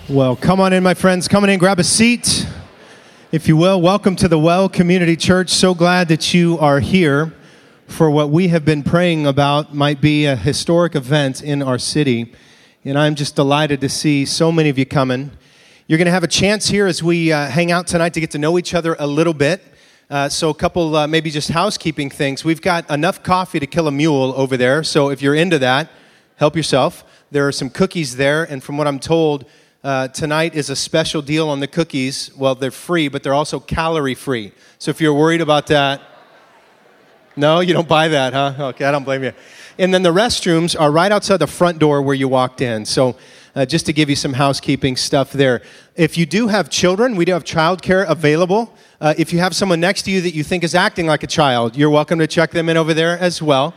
Well, come on in, my friends. Come on in, grab a seat, if you will. Welcome to the Well Community Church. So glad that you are here for what we have been praying about might be a historic event in our city. And I'm just delighted to see so many of you coming. You're going to have a chance here as we hang out tonight to get to know each other a little bit. So a couple maybe just housekeeping things. We've got enough coffee to kill a mule over there. So if you're into that, help yourself. There are some cookies there. And from what I'm told, tonight is a special deal on the cookies. Well, they're free, but they're also calorie-free. So if you're worried about that, no, you don't buy that, huh? Okay, I don't blame you. And then the restrooms are right outside the front door where you walked in. So just to give you some housekeeping stuff there. If you do have children, we do have childcare available. If you have someone next to you that you think is acting like a child, you're welcome to check them in over there as well.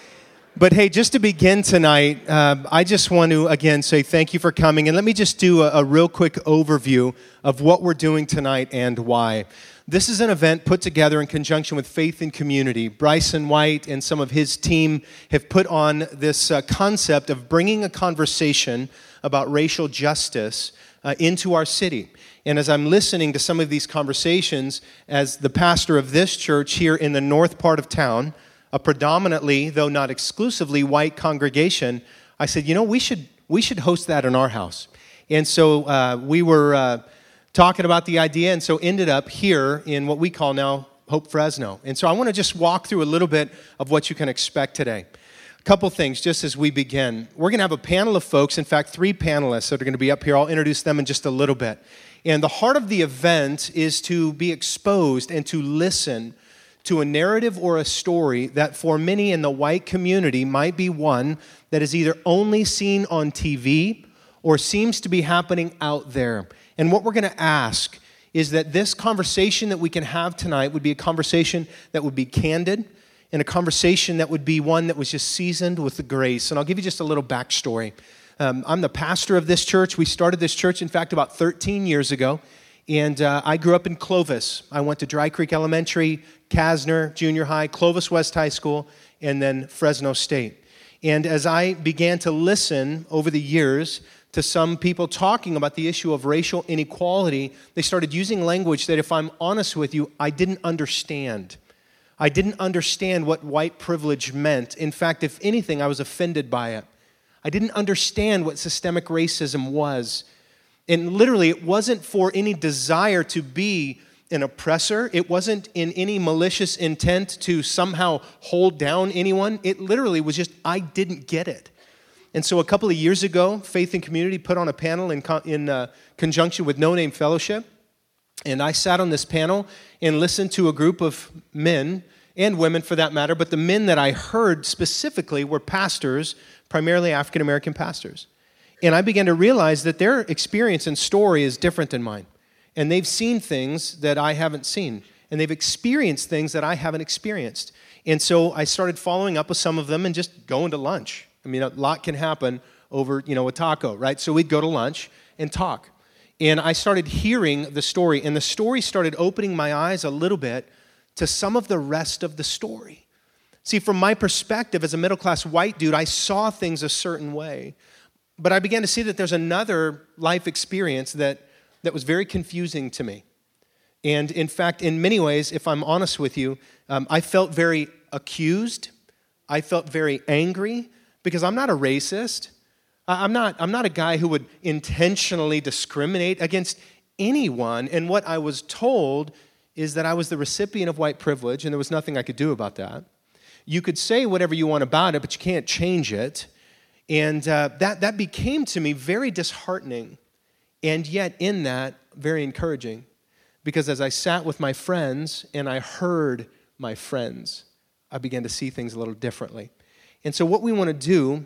But hey, just to begin tonight, I just want to, again, say thank you for coming. And let me just do a real quick overview of what we're doing tonight and why. This is an event put together in conjunction with Faith and Community. Bryson White and some of his team have put on this concept of bringing a conversation about racial justice into our city. And as I'm listening to some of these conversations, as the pastor of this church here in the north part of town, a predominantly, though not exclusively, white congregation, I said, you know, we should host that in our house. And so we were talking about the idea, and so ended up here in what we call now Hope Fresno. And so I want to just walk through a little bit of what you can expect today. A couple things just as we begin. We're going to have a panel of folks, in fact, 3 panelists that are going to be up here. I'll introduce them in just a little bit. And the heart of the event is to be exposed and to listen to a narrative or a story that for many in the white community might be one that is either only seen on TV or seems to be happening out there. And what we're going to ask is that this conversation that we can have tonight would be a conversation that would be candid and a conversation that would be one that was just seasoned with the grace. And I'll give you just a little backstory. I'm the pastor of this church. We started this church, in fact, about 13 years ago. And I grew up in Clovis. I went to Dry Creek Elementary, Kasner Junior High, Clovis West High School, and then Fresno State. And as I began to listen over the years to some people talking about the issue of racial inequality, they started using language that, if I'm honest with you, I didn't understand. I didn't understand what white privilege meant. In fact, if anything, I was offended by it. I didn't understand what systemic racism was. And literally, it wasn't for any desire to be an oppressor. It wasn't in any malicious intent to somehow hold down anyone. It literally was just, I didn't get it. And so a couple of years ago, Faith and Community put on a panel in conjunction with No Name Fellowship. And I sat on this panel and listened to a group of men and women for that matter. But the men that I heard specifically were pastors, primarily African-American pastors. And I began to realize that their experience and story is different than mine. And they've seen things that I haven't seen. And they've experienced things that I haven't experienced. And so I started following up with some of them and just going to lunch. I mean, a lot can happen over, a taco, right? So we'd go to lunch and talk. And I started hearing the story. And the story started opening my eyes a little bit to some of the rest of the story. See, from my perspective as a middle-class white dude, I saw things a certain way. But I began to see that there's another life experience that was very confusing to me. And in fact, in many ways, if I'm honest with you, I felt very accused. I felt very angry because I'm not a racist. I'm not a guy who would intentionally discriminate against anyone. And what I was told is that I was the recipient of white privilege, and there was nothing I could do about that. You could say whatever you want about it, but you can't change it. And that became to me very disheartening, and yet in that, very encouraging. Because as I sat with my friends and I heard my friends, I began to see things a little differently. And so what we want to do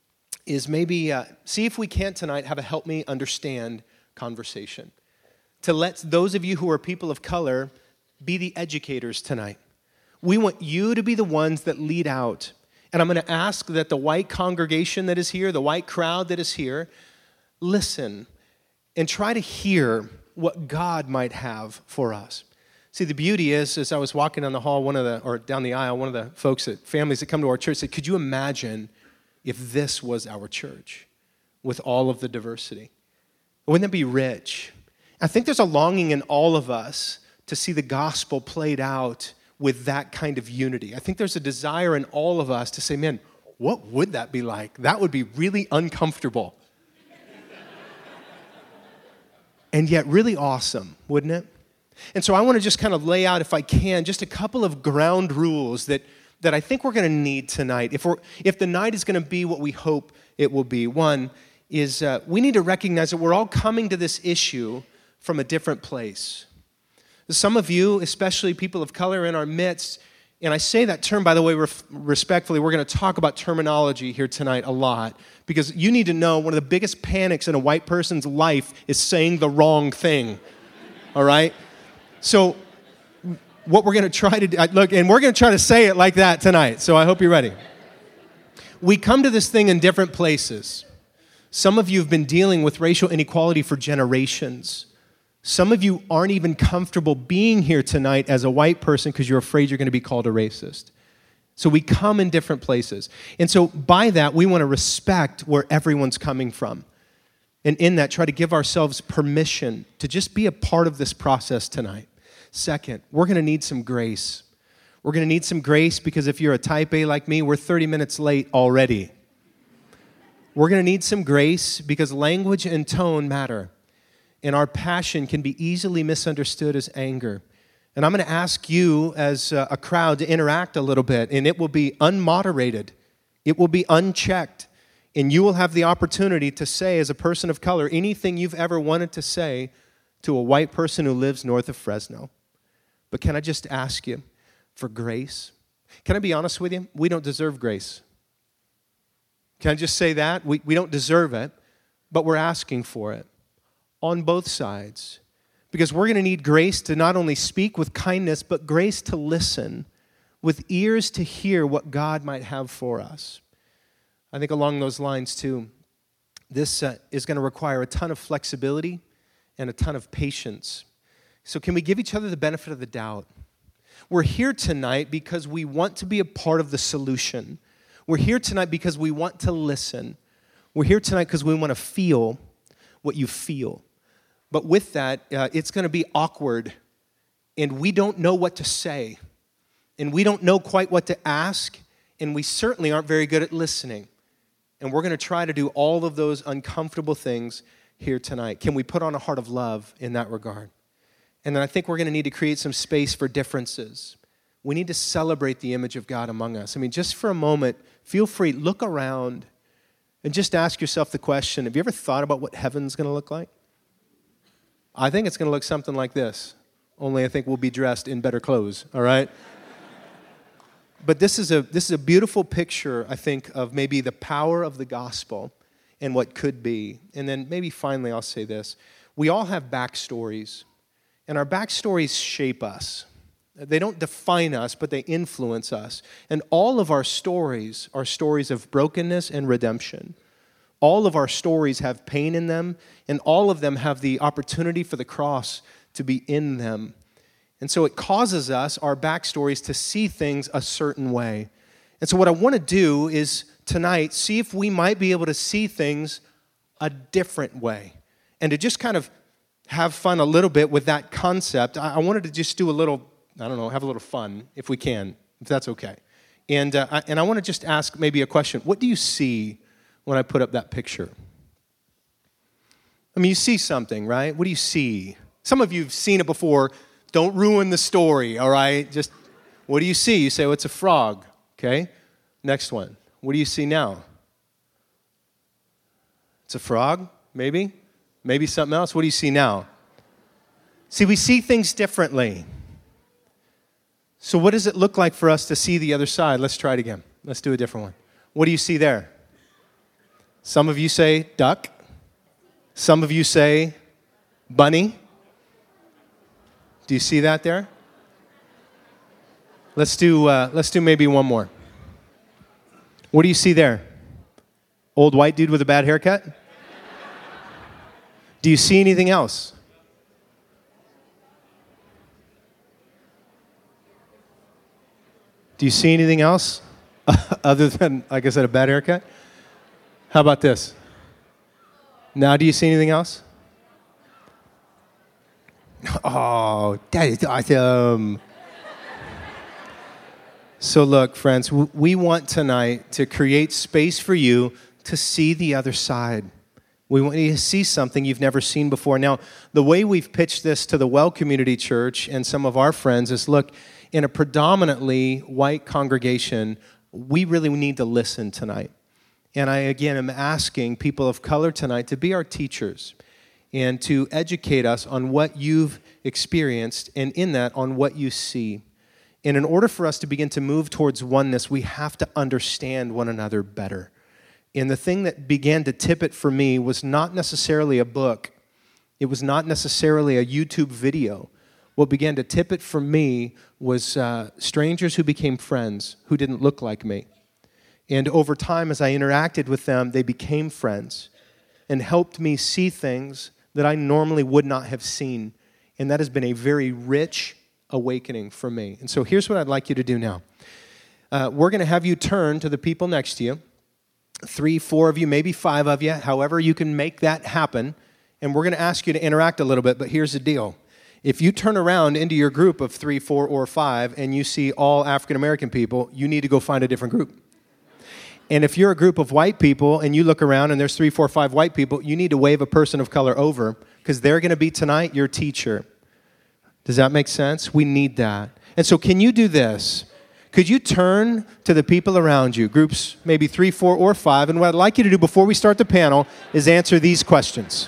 is maybe see if we can't tonight have a help me understand conversation. To let those of you who are people of color be the educators tonight. We want you to be the ones that lead out. And I'm going to ask that the white congregation that is here, the white crowd that is here, listen and try to hear what God might have for us. See, the beauty is, as I was walking down the hall, down the aisle, one of the families that come to our church said, could you imagine if this was our church with all of the diversity? Wouldn't that be rich? I think there's a longing in all of us to see the gospel played out with that kind of unity. I think there's a desire in all of us to say, man, what would that be like? That would be really uncomfortable. And yet really awesome, wouldn't it? And so I want to just kind of lay out, if I can, just a couple of ground rules that I think we're going to need tonight. If the night is going to be what we hope it will be. One is we need to recognize that we're all coming to this issue from a different place. Some of you, especially people of color in our midst, and I say that term, by the way, respectfully, we're going to talk about terminology here tonight a lot, because you need to know one of the biggest panics in a white person's life is saying the wrong thing, all right? So what we're going to try to do, look, and we're going to try to say it like that tonight, so I hope you're ready. We come to this thing in different places. Some of you have been dealing with racial inequality for generations. Some of you aren't even comfortable being here tonight as a white person because you're afraid you're going to be called a racist. So we come in different places. And so by that, we want to respect where everyone's coming from. And in that, try to give ourselves permission to just be a part of this process tonight. Second, we're going to need some grace. We're going to need some grace because if you're a type A like me, we're 30 minutes late already. We're going to need some grace because language and tone matter. And our passion can be easily misunderstood as anger. And I'm going to ask you as a crowd to interact a little bit, and it will be unmoderated. It will be unchecked. And you will have the opportunity to say, as a person of color, anything you've ever wanted to say to a white person who lives north of Fresno. But can I just ask you for grace? Can I be honest with you? We don't deserve grace. Can I just say that? We don't deserve it, but we're asking for it. On both sides, because we're going to need grace to not only speak with kindness, but grace to listen, with ears to hear what God might have for us. I think along those lines, too, this is going to require a ton of flexibility and a ton of patience. So can we give each other the benefit of the doubt? We're here tonight because we want to be a part of the solution. We're here tonight because we want to listen. We're here tonight because we want to feel what you feel. But with that, it's going to be awkward, and we don't know what to say, and we don't know quite what to ask, and we certainly aren't very good at listening. And we're going to try to do all of those uncomfortable things here tonight. Can we put on a heart of love in that regard? And then I think we're going to need to create some space for differences. We need to celebrate the image of God among us. I mean, just for a moment, feel free, look around, and just ask yourself the question, have you ever thought about what heaven's going to look like? I think it's going to look something like this, only I think we'll be dressed in better clothes, all right? But this is a beautiful picture, I think, of maybe the power of the gospel and what could be. And then maybe finally I'll say this. We all have backstories, and our backstories shape us. They don't define us, but they influence us. And all of our stories are stories of brokenness and redemption. All of our stories have pain in them, and all of them have the opportunity for the cross to be in them. And so it causes us, our backstories, to see things a certain way. And so what I want to do is tonight see if we might be able to see things a different way and to just kind of have fun a little bit with that concept. I wanted to just do a little, have a little fun if we can, if that's okay. And I want to just ask maybe a question. What do you see when I put up that picture? I mean, you see something, right? What do you see? Some of you have seen it before. Don't ruin the story, all right? Just, what do you see? You say, oh, it's a frog, okay? Next one. What do you see now? It's a frog, maybe? Maybe something else. What do you see now? See, we see things differently. So what does it look like for us to see the other side? Let's try it again. Let's do a different one. What do you see there? Some of you say duck. Some of you say bunny. Do you see that there? Let's do maybe one more. What do you see there? Old white dude with a bad haircut? Do you see anything else? Do you see anything else other than, like I said, a bad haircut? How about this? Now, do you see anything else? oh, that is awesome. So look, friends, we want tonight to create space for you to see the other side. We want you to see something you've never seen before. Now, the way we've pitched this to the Well Community Church and some of our friends is, look, in a predominantly white congregation, we really need to listen tonight. And I, again, am asking people of color tonight to be our teachers and to educate us on what you've experienced, and in that, on what you see. And in order for us to begin to move towards oneness, we have to understand one another better. And the thing that began to tip it for me was not necessarily a book. It was not necessarily a YouTube video. What began to tip it for me was strangers who became friends who didn't look like me. And over time, as I interacted with them, they became friends and helped me see things that I normally would not have seen. And that has been a very rich awakening for me. And so here's what I'd like you to do now. We're going to have you turn to the people next to you. 3, 4 of you, maybe 5 of you, however you can make that happen. And we're going to ask you to interact a little bit, but here's the deal. If you turn around into your group of 3, 4, or 5 and you see all African American people, you need to go find a different group. And if you're a group of white people and you look around and there's 3, 4, 5 white people, you need to wave a person of color over because they're going to be tonight your teacher. Does that make sense? We need that. And so can you do this? Could you turn to the people around you, groups maybe 3, 4, or 5, and what I'd like you to do before we start the panel is answer these questions.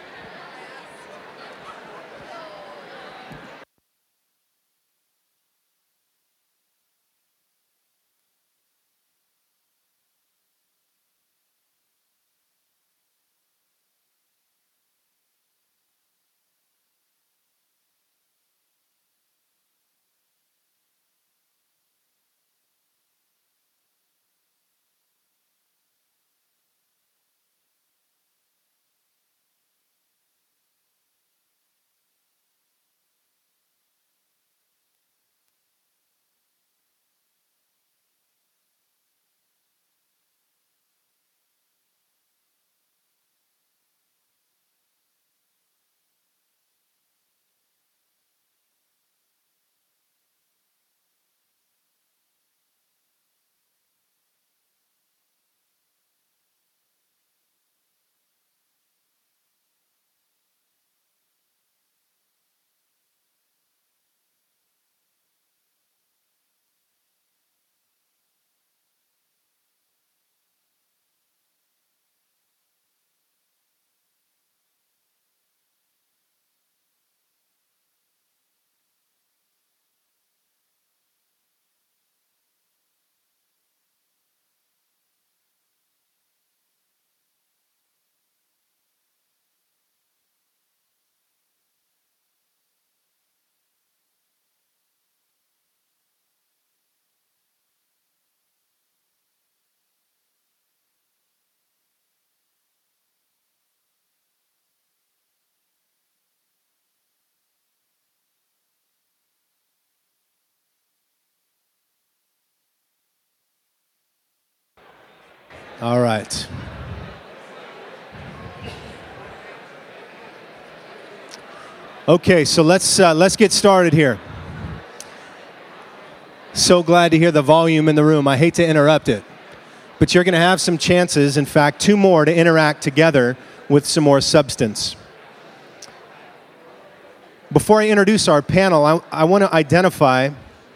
All right. Okay, so let's get started here. So glad to hear the volume in the room. I hate to interrupt it, but you're going to have some chances, in fact, 2 more to interact together with some more substance. Before I introduce our panel, I want to identify.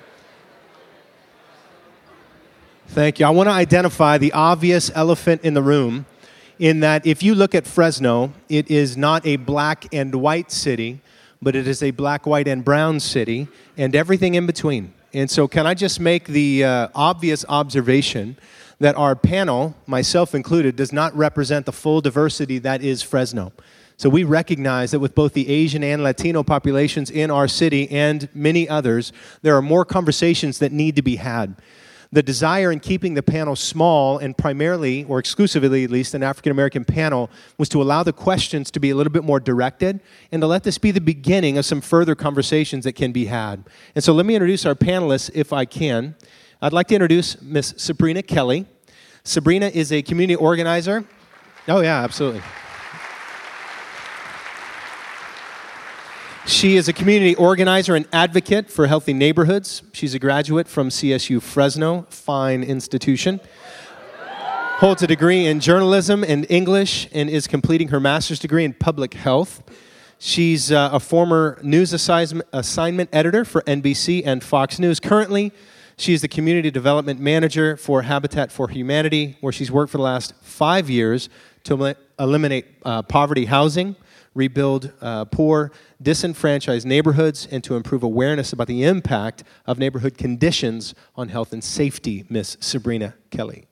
Thank you. I want to identify the obvious elephant in the room in that if you look at Fresno, it is not a black and white city, but it is a black, white, and brown city, and everything in between. And so can I just make the obvious observation that our panel, myself included, does not represent the full diversity that is Fresno. So we recognize that with both the Asian and Latino populations in our city and many others, there are more conversations that need to be had. The desire in keeping the panel small and primarily, or exclusively at least, an African-American panel was to allow the questions to be a little bit more directed and to let this be the beginning of some further conversations that can be had. And so let me introduce our panelists if I can. I'd like to introduce Miss Sabrina Kelly. Sabrina is a community organizer. Oh yeah, absolutely. She is a community organizer and advocate for healthy neighborhoods. She's a graduate from CSU Fresno, fine institution. Holds a degree in journalism and English and is completing her master's degree in public health. She's a former news assignment editor for NBC and Fox News. Currently, she is the community development manager for Habitat for Humanity, where she's worked for the last 5 years to eliminate poverty housing, rebuild poor, disenfranchised neighborhoods, and to improve awareness about the impact of neighborhood conditions on health and safety, Miss Sabrina Kelly.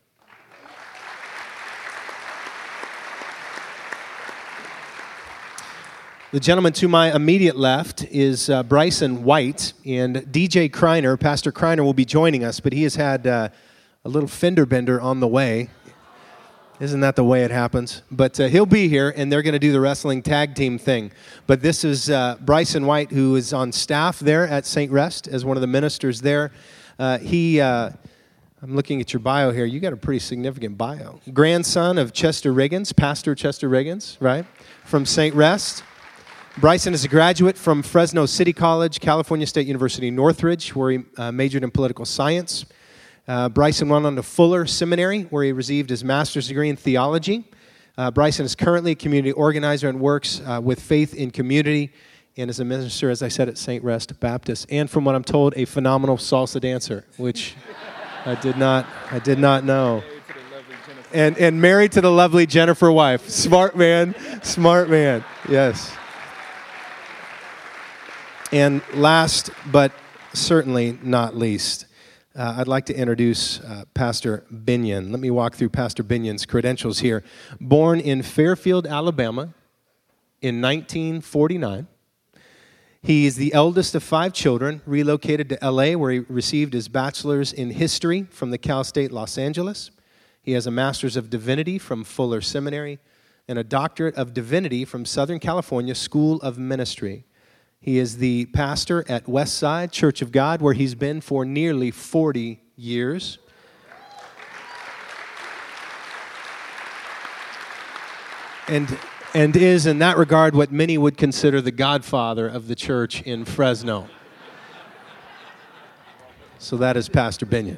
The gentleman to my immediate left is Bryson White, and DJ Kreiner, Pastor Kreiner, will be joining us, but he has had a little fender bender on the way. Isn't that the way it happens? But he'll be here, and they're going to do the wrestling tag team thing. But this is Bryson White, who is on staff there at St. Rest as one of the ministers there. I'm looking at your bio here. You got a pretty significant bio. Grandson of Chester Riggins, Pastor Chester Riggins, right, from St. Rest. Bryson is a graduate from Fresno City College, California State University, Northridge, where he majored in political science. Bryson went on to Fuller Seminary, where he received his master's degree in theology. Bryson is currently a community organizer and works with Faith in Community, and is a minister, as I said, at St. Rest Baptist. And from what I'm told, a phenomenal salsa dancer, which I did not know. And married to the lovely Jennifer wife. Smart man, yes. And last, but certainly not least, I'd like to introduce Pastor Binion. Let me walk through Pastor Binion's credentials here. Born in Fairfield, Alabama in 1949. He is the eldest of 5 children, relocated to L.A., where he received his bachelor's in history from the Cal State Los Angeles. He has a master's of divinity from Fuller Seminary and a doctorate of divinity from Southern California School of Ministry. He is the pastor at Westside Church of God, where he's been for nearly 40 years. And is, in that regard, what many would consider the godfather of the church in Fresno. So that is Pastor Binion.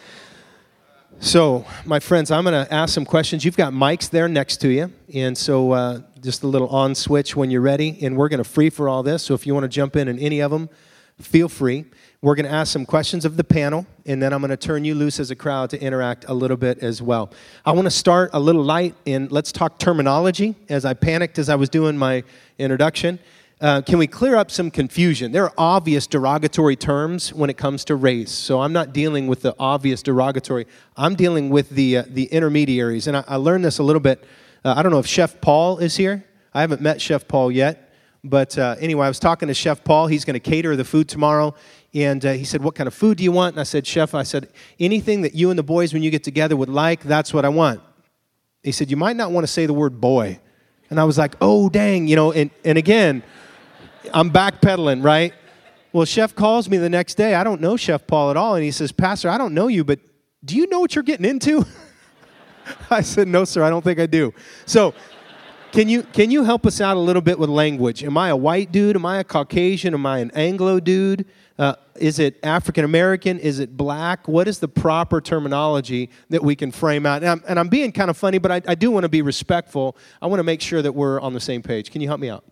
So, my friends, I'm going to ask some questions. You've got mics there next to you, and so just a little on switch when you're ready, and we're going to free for all this, so if you want to jump in any of them, feel free. We're going to ask some questions of the panel, and then I'm going to turn you loose as a crowd to interact a little bit as well. I want to start a little light, and let's talk terminology, as I panicked as I was doing my introduction. Can we clear up some confusion? There are obvious derogatory terms when it comes to race, so I'm not dealing with the obvious derogatory. I'm dealing with the intermediaries, and I learned this a little bit. I don't know if Chef Paul is here. I haven't met Chef Paul yet, but anyway, I was talking to Chef Paul. He's going to cater the food tomorrow, and he said, "What kind of food do you want?" And I said, "Chef, anything that you and the boys, when you get together, would like, that's what I want." He said, "You might not want to say the word boy." And I was like, "Oh, dang," and again, I'm backpedaling, right? Well, Chef calls me the next day. I don't know Chef Paul at all. And he says, "Pastor, I don't know you, but do you know what you're getting into?" I said, "No, sir, I don't think I do." So can you help us out a little bit with language? Am I a white dude? Am I a Caucasian? Am I an Anglo dude? Is it African-American? Is it black? What is the proper terminology that we can frame out? And I'm being kind of funny, but I do want to be respectful. I want to make sure that we're on the same page. Can you help me out?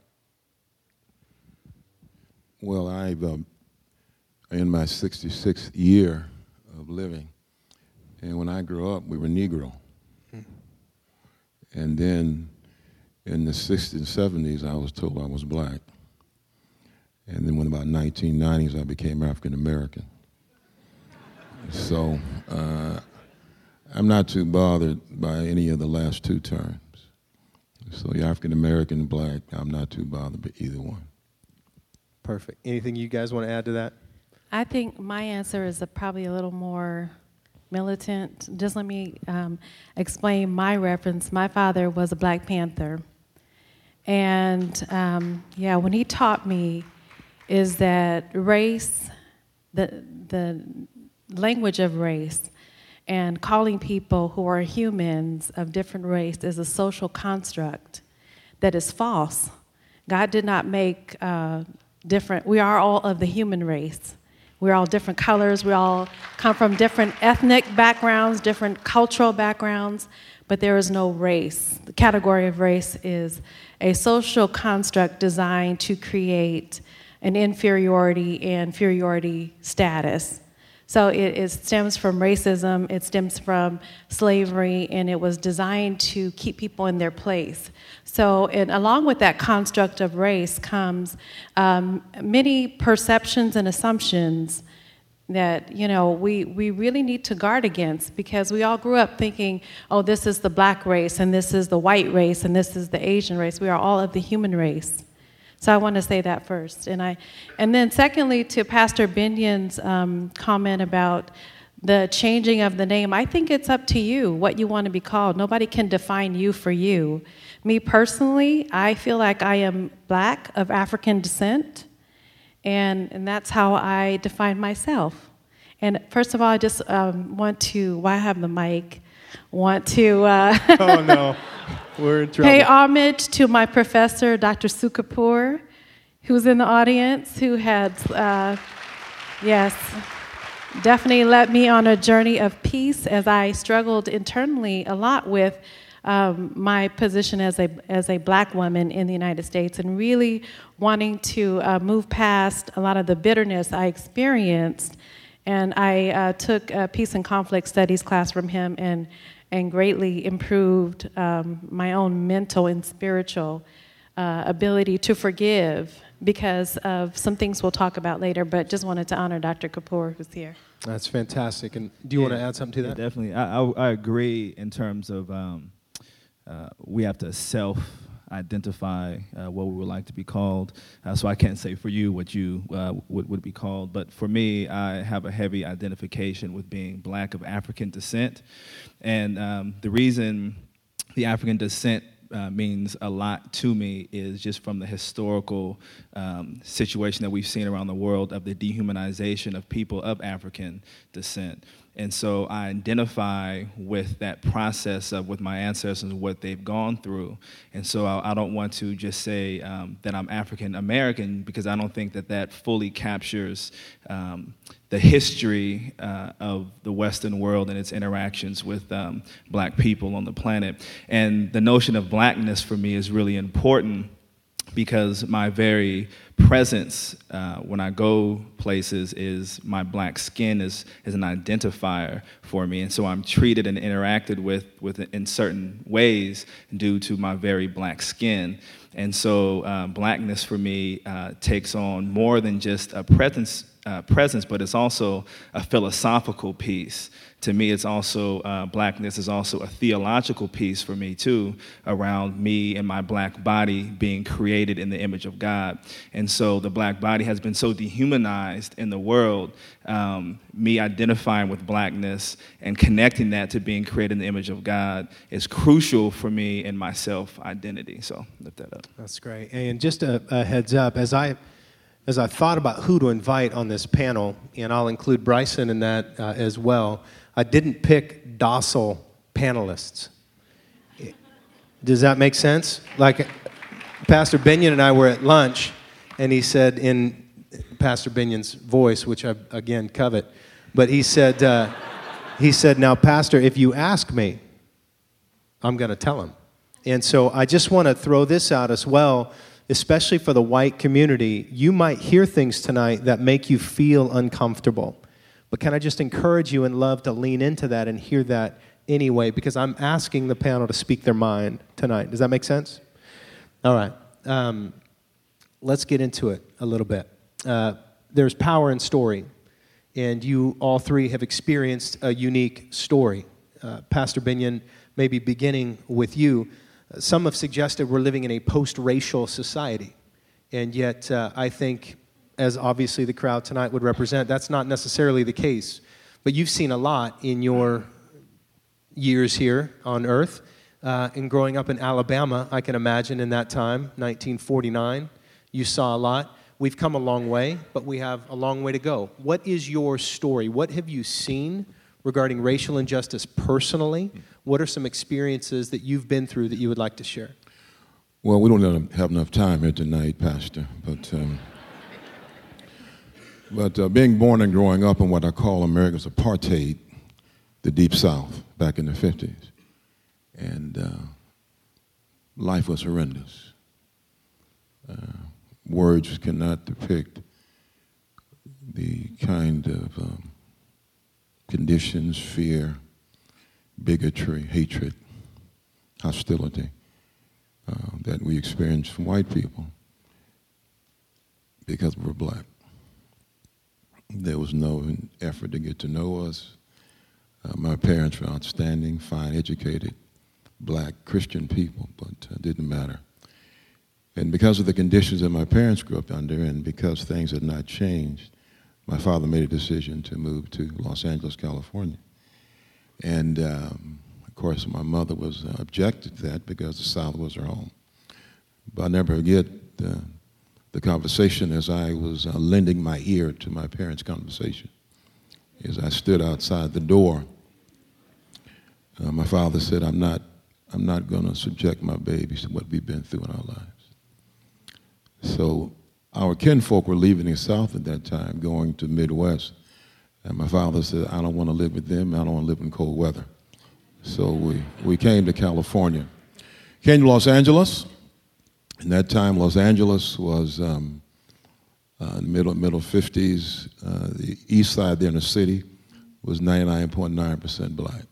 Well, I've in my 66th year of living, and when I grew up, we were Negro. And then in the 60s and 70s, I was told I was black. And then when about 1990s, I became African American. So I'm not too bothered by any of the last 2 terms. So you're African American, black, I'm not too bothered by either one. Perfect. Anything you guys want to add to that? I think my answer is probably a little more militant. Just let me explain my reference. My father was a Black Panther. And, when he taught me is that race, the language of race, and calling people who are humans of different race is a social construct that is false. God did not make different. We are all of the human race. We're all different colors. We all come from different ethnic backgrounds, different cultural backgrounds, but there is no race. The category of race is a social construct designed to create an inferiority and inferiority status. So it stems from racism, it stems from slavery, and it was designed to keep people in their place. So, and along with that construct of race comes many perceptions and assumptions that, you know, we really need to guard against, because we all grew up thinking, oh, this is the black race, and this is the white race, and this is the Asian race. We are all of the human race. So I want to say that first. And then secondly, to Pastor Binion's comment about the changing of the name, I think it's up to you what you want to be called. Nobody can define you for you. Me personally, I feel like I am black of African descent, and that's how I define myself. And first of all, I just want to, while I have the mic, oh no, we're in trouble. Pay homage to my professor, Dr. Sue Kapoor, who's in the audience, who had, definitely led me on a journey of peace as I struggled internally a lot with my position as a black woman in the United States, and really wanting to move past a lot of the bitterness I experienced. And I took a peace and conflict studies class from him, and greatly improved my own mental and spiritual ability to forgive because of some things we'll talk about later, but just wanted to honor Dr. Kapoor, who's here. That's fantastic. And do you want to add something to that? Yeah, definitely. I agree in terms of we have to self-identify what we would like to be called. So I can't say for you what you would be called, but for me, I have a heavy identification with being black of African descent. And the reason the African descent means a lot to me is just from the historical situation that we've seen around the world of the dehumanization of people of African descent. And so I identify with that process with my ancestors and what they've gone through. And so I don't want to just say that I'm African American, because I don't think that fully captures the history of the Western world and its interactions with black people on the planet. And the notion of blackness for me is really important, because my very presence when I go places is my black skin is an identifier for me. And so I'm treated and interacted with in certain ways due to my very black skin. And so blackness for me takes on more than just a presence, but it's also a philosophical piece. To me, it's also, blackness is also a theological piece for me, too, around me and my black body being created in the image of God. And so the black body has been so dehumanized in the world. Me identifying with blackness and connecting that to being created in the image of God is crucial for me in my self-identity. So lift that up. That's great. And just a heads up, as I thought about who to invite on this panel, and I'll include Bryson in that as well, I didn't pick docile panelists. Does that make sense? Like, Pastor Binion and I were at lunch, and he said in Pastor Binion's voice, which I, again, covet, but he said, now, Pastor, if you ask me, I'm going to tell him. And so I just want to throw this out as well, especially for the white community. You might hear things tonight that make you feel uncomfortable. But can I just encourage you and love to lean into that and hear that anyway, because I'm asking the panel to speak their mind tonight. Does that make sense? All right. Let's get into it a little bit. There's power in story, and you all three have experienced a unique story. Pastor Binion, maybe beginning with you, some have suggested we're living in a post-racial society, and yet I think, as obviously the crowd tonight would represent, that's not necessarily the case. But you've seen a lot in your years here on earth. And growing up in Alabama, I can imagine in that time, 1949, you saw a lot. We've come a long way, but we have a long way to go. What is your story? What have you seen regarding racial injustice personally? What are some experiences that you've been through that you would like to share? Well, we don't have enough time here tonight, Pastor, but But being born and growing up in what I call America's apartheid, the Deep South, back in the 50s, and life was horrendous. Words cannot depict the kind of conditions, fear, bigotry, hatred, hostility that we experienced from white people because we were black. There was no effort to get to know us. My parents were outstanding, fine, educated, black Christian people, but it didn't matter. And because of the conditions that my parents grew up under, and because things had not changed, my father made a decision to move to Los Angeles, California. And of course, my mother was objected to that because the South was her home. But I'll never forget the conversation as I was lending my ear to my parents' conversation. As I stood outside the door, my father said, I'm not going to subject my babies to what we've been through in our lives. So our kinfolk were leaving the South at that time, going to the Midwest. And my father said, I don't want to live with them. I don't want to live in cold weather. So we came to California. Came to Los Angeles. In that time, Los Angeles was in the middle 50s. The east side there in the city was 99.9% black.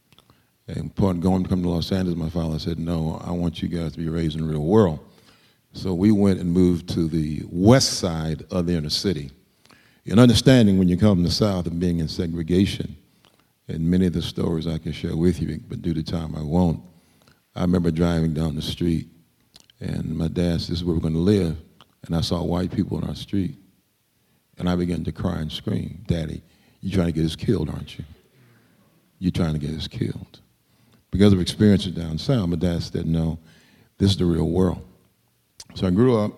And upon going to come to Los Angeles, my father said, no, I want you guys to be raised in the real world. So we went and moved to the west side of the inner city. And understanding when you come to the South and being in segregation, and many of the stories I can share with you, but due to time I won't. I remember driving down the street, and my dad said, this is where we're going to live. And I saw white people on our street. And I began to cry and scream, Daddy, you're trying to get us killed, aren't you? You're trying to get us killed. Because of experiences down south, my dad said, no, this is the real world. So I grew up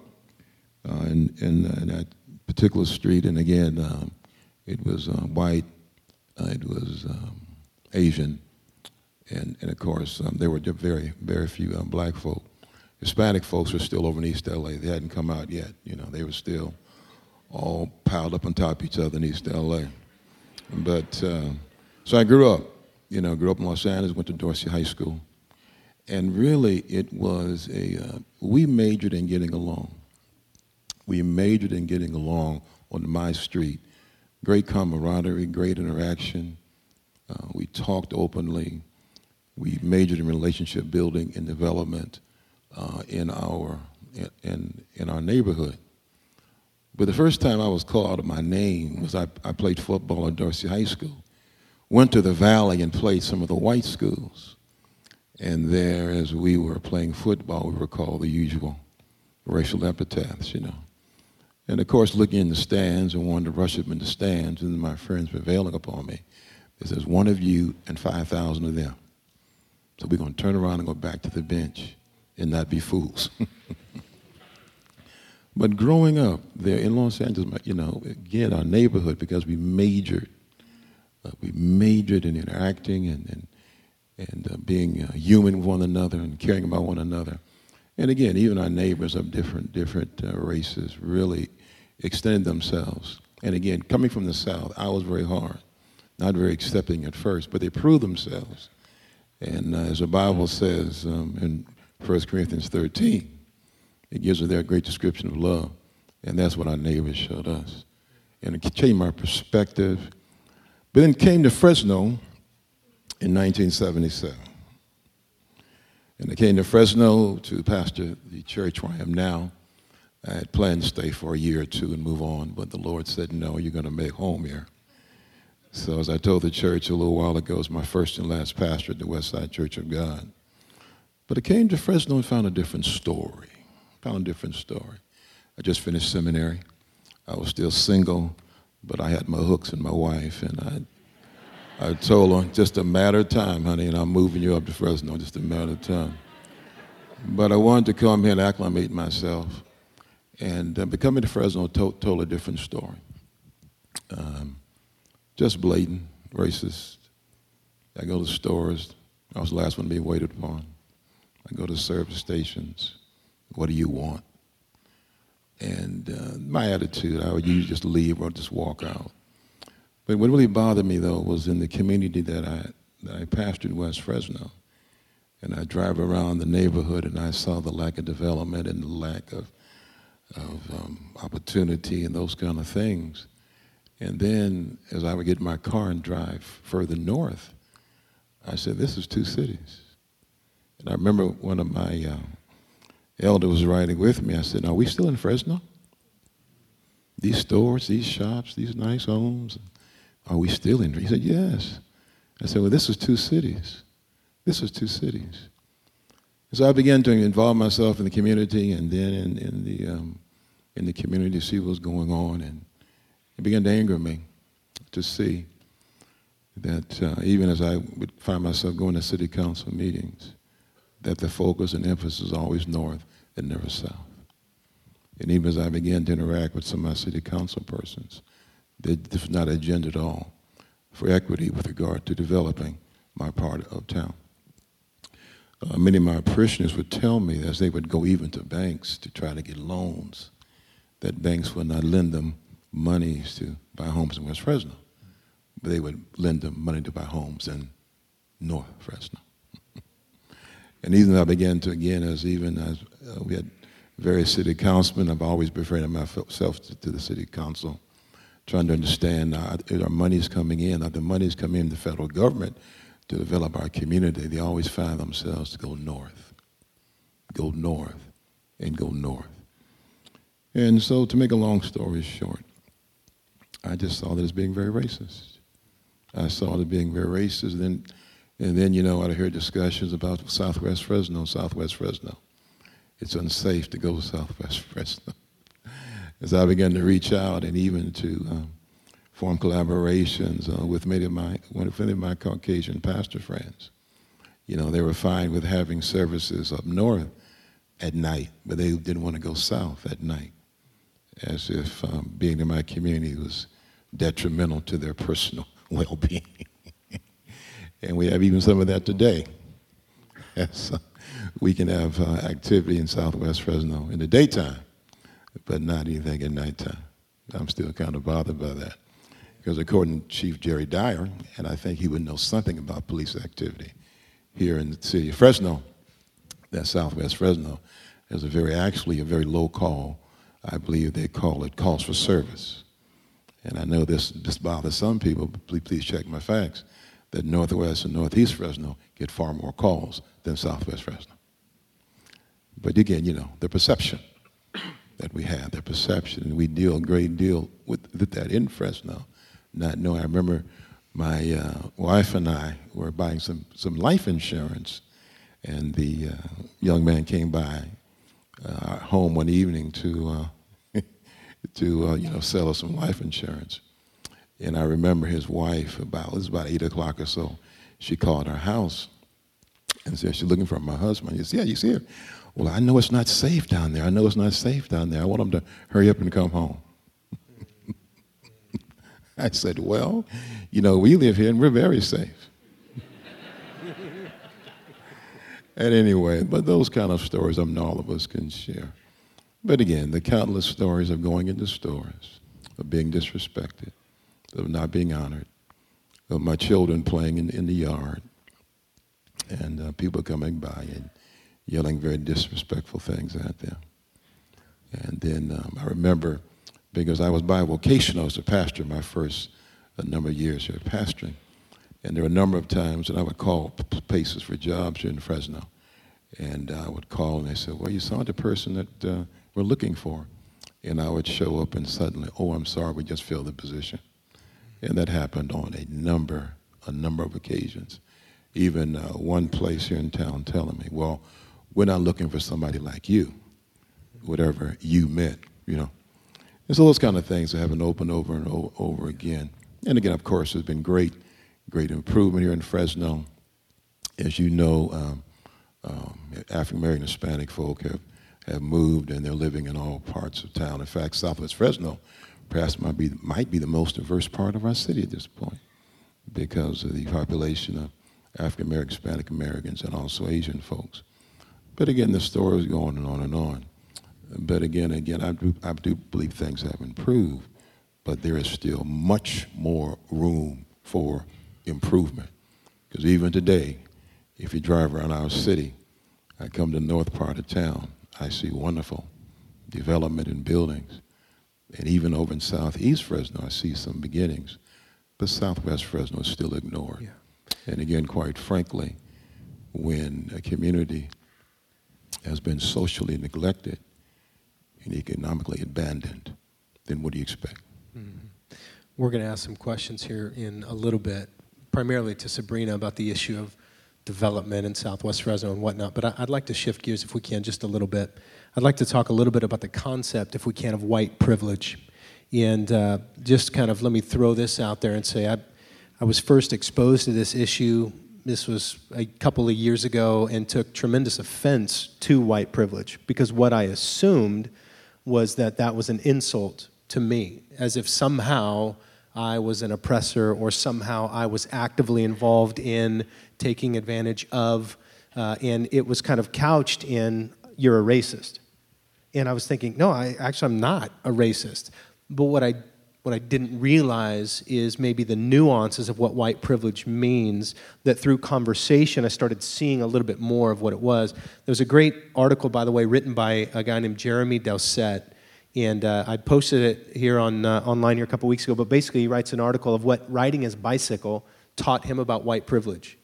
in that particular street, and again, it was white, it was Asian, and of course, there were very, very few black folk. Hispanic folks were still over in East LA. They hadn't come out yet. You know, they were still all piled up on top of each other in East LA. But so I grew up in Los Angeles, went to Dorsey High School. And really, it was we majored in getting along. We majored in getting along on my street. Great camaraderie, great interaction. We talked openly. We majored in relationship building and development in our neighborhood. But the first time I was called out of my name was I played football at Dorsey High School. Went to the Valley and played some of the white schools. And there, as we were playing football, we were called the usual racial epithets, And, of course, looking in the stands and wanted to rush up in the stands, and my friends prevailing upon me. It says, one of you and 5,000 of them. So we're going to turn around and go back to the bench and not be fools. But growing up there in Los Angeles, again, our neighborhood, because we majored in interacting and being human with one another and caring about one another. And again, even our neighbors of different races really extended themselves. And again, coming from the South, I was very hard, not very accepting at first, but they proved themselves. And as the Bible says in 1 Corinthians 13, it gives us there a great description of love. And that's what our neighbors showed us. And it changed my perspective. But then came to Fresno in 1977. And I came to Fresno to pastor the church where I am now. I had planned to stay for a year or two and move on, but the Lord said, no, you're going to make home here. So as I told the church a little while ago, I was my first and last pastor at the Westside Church of God. But I came to Fresno and found a different story. I just finished seminary. I was still single, but I had my hooks in my wife, and I told her, just a matter of time, honey, and I'm moving you up to Fresno, just a matter of time. But I wanted to come here and acclimate myself. And becoming to Fresno told a different story. Just blatant, racist. I go to stores. I was the last one to be waited upon. I go to service stations. What do you want? And my attitude, I would usually just leave or just walk out. But what really bothered me, though, was in the community that I pastored in West Fresno. And I drive around the neighborhood, and I saw the lack of development and the lack of opportunity and those kind of things. And then, as I would get in my car and drive further north, I said, this is two cities. And I remember one of my elder was riding with me. I said, are we still in Fresno? These stores, these shops, these nice homes, are we still in? He said, yes. I said, well, this is two cities. This is two cities. So I began to involve myself in the community and then in the community to see what was going on. And it began to anger me to see that even as I would find myself going to city council meetings, that the focus and emphasis is always north and never south. And even as I began to interact with some of my city council persons, this was not an agenda at all for equity with regard to developing my part of town. Many of my parishioners would tell me as they would go even to banks to try to get loans, that banks would not lend them monies to buy homes in West Fresno, but they would lend them money to buy homes in North Fresno. And even I began to, again, as we had various city councilmen, I've always befriended myself to the city council, trying to understand are monies coming in, are the monies coming in the federal government to develop our community. They always find themselves to go north, and go north. And so to make a long story short, I just saw that as being very racist. I saw it being very racist. And then, I'd hear discussions about Southwest Fresno. It's unsafe to go to Southwest Fresno. As I began to reach out and even to form collaborations with many of my Caucasian pastor friends, they were fine with having services up north at night, but they didn't want to go south at night, as if being in my community was detrimental to their personal well-being. And we have even some of that today. Yes, we can have activity in Southwest Fresno in the daytime, but not anything at nighttime. I'm still kind of bothered by that. Because according to Chief Jerry Dyer, and I think he would know something about police activity here in the city of Fresno, that Southwest Fresno, is a very low call. I believe they call it calls for service. And I know this bothers some people, but please check my facts, that Northwest and Northeast Fresno get far more calls than Southwest Fresno. But again, the perception that we have, the perception, and we deal a great deal with that in Fresno, not knowing. I remember my wife and I were buying some life insurance, and the young man came by our home one evening to sell us some life insurance. And I remember his wife, it was about 8 o'clock or so, she called our house and said, she's looking for my husband. He said, yeah, he's here. Well, I know it's not safe down there. I want him to hurry up and come home. I said, well, we live here and we're very safe. And anyway, but those kind of stories all of us can share. But again, the countless stories of going into stores, of being disrespected, of not being honored, of my children playing in the yard, and people coming by and yelling very disrespectful things at them. And then I remember, because I was bivocational, I was a pastor my first number of years here pastoring, and there were a number of times that I would call places for jobs here in Fresno, and I would call and they said, well, you saw the person that we're looking for, and I would show up and suddenly, oh, I'm sorry, we just filled the position. And that happened on a number of occasions. Even one place here in town telling me, well, we're not looking for somebody like you, whatever you meant, And so those kind of things have been opened over and over again. And again, of course, there's been great improvement here in Fresno. As you know, African-American Hispanic folk have moved and they're living in all parts of town. In fact, Southwest Fresno perhaps might be the most diverse part of our city at this point because of the population of African-American, Hispanic Americans, and also Asian folks. But again, the story is going on and on. But again, I do believe things have improved, but there is still much more room for improvement. Because even today, if you drive around our city, I come to the north part of town, I see wonderful development in buildings. And even over in southeast Fresno, I see some beginnings. But southwest Fresno is still ignored. Yeah. And again, quite frankly, when a community has been socially neglected and economically abandoned, then what do you expect? Mm-hmm. We're going to ask some questions here in a little bit, primarily to Sabrina about the issue of development in southwest Fresno and whatnot. But I'd like to shift gears, if we can, just a little bit. I'd like to talk a little bit about the concept, if we can, of white privilege. And just kind of let me throw this out there and say I was first exposed to this issue. This was a couple of years ago and took tremendous offense to white privilege because what I assumed was that was an insult to me, as if somehow I was an oppressor or somehow I was actively involved in taking advantage of, and it was kind of couched in, you're a racist. And I was thinking, no, I'm not a racist. But what I didn't realize is maybe the nuances of what white privilege means, that through conversation I started seeing a little bit more of what it was. There was a great article, by the way, written by a guy named Jeremy Dowsett, and I posted it here online here a couple weeks ago, but basically he writes an article of what riding his bicycle taught him about white privilege.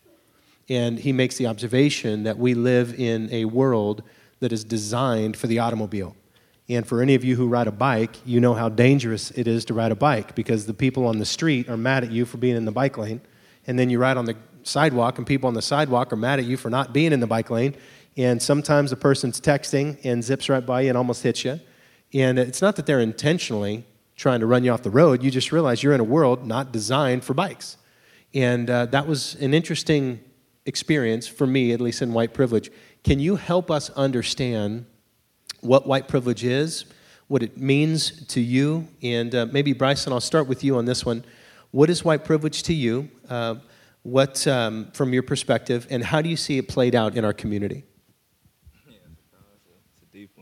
And he makes the observation that we live in a world that is designed for the automobile. And for any of you who ride a bike, you know how dangerous it is to ride a bike because the people on the street are mad at you for being in the bike lane. And then you ride on the sidewalk, and people on the sidewalk are mad at you for not being in the bike lane. And sometimes the person's texting and zips right by you and almost hits you. And it's not that they're intentionally trying to run you off the road. You just realize you're in a world not designed for bikes. And that was an interesting experience for me, at least in white privilege. Can you help us understand what white privilege is, what it means to you? And maybe, Bryson, I'll start with you on this one. What is white privilege to you? What, from your perspective, and how do you see it played out in our community? Yeah, it's a deep one.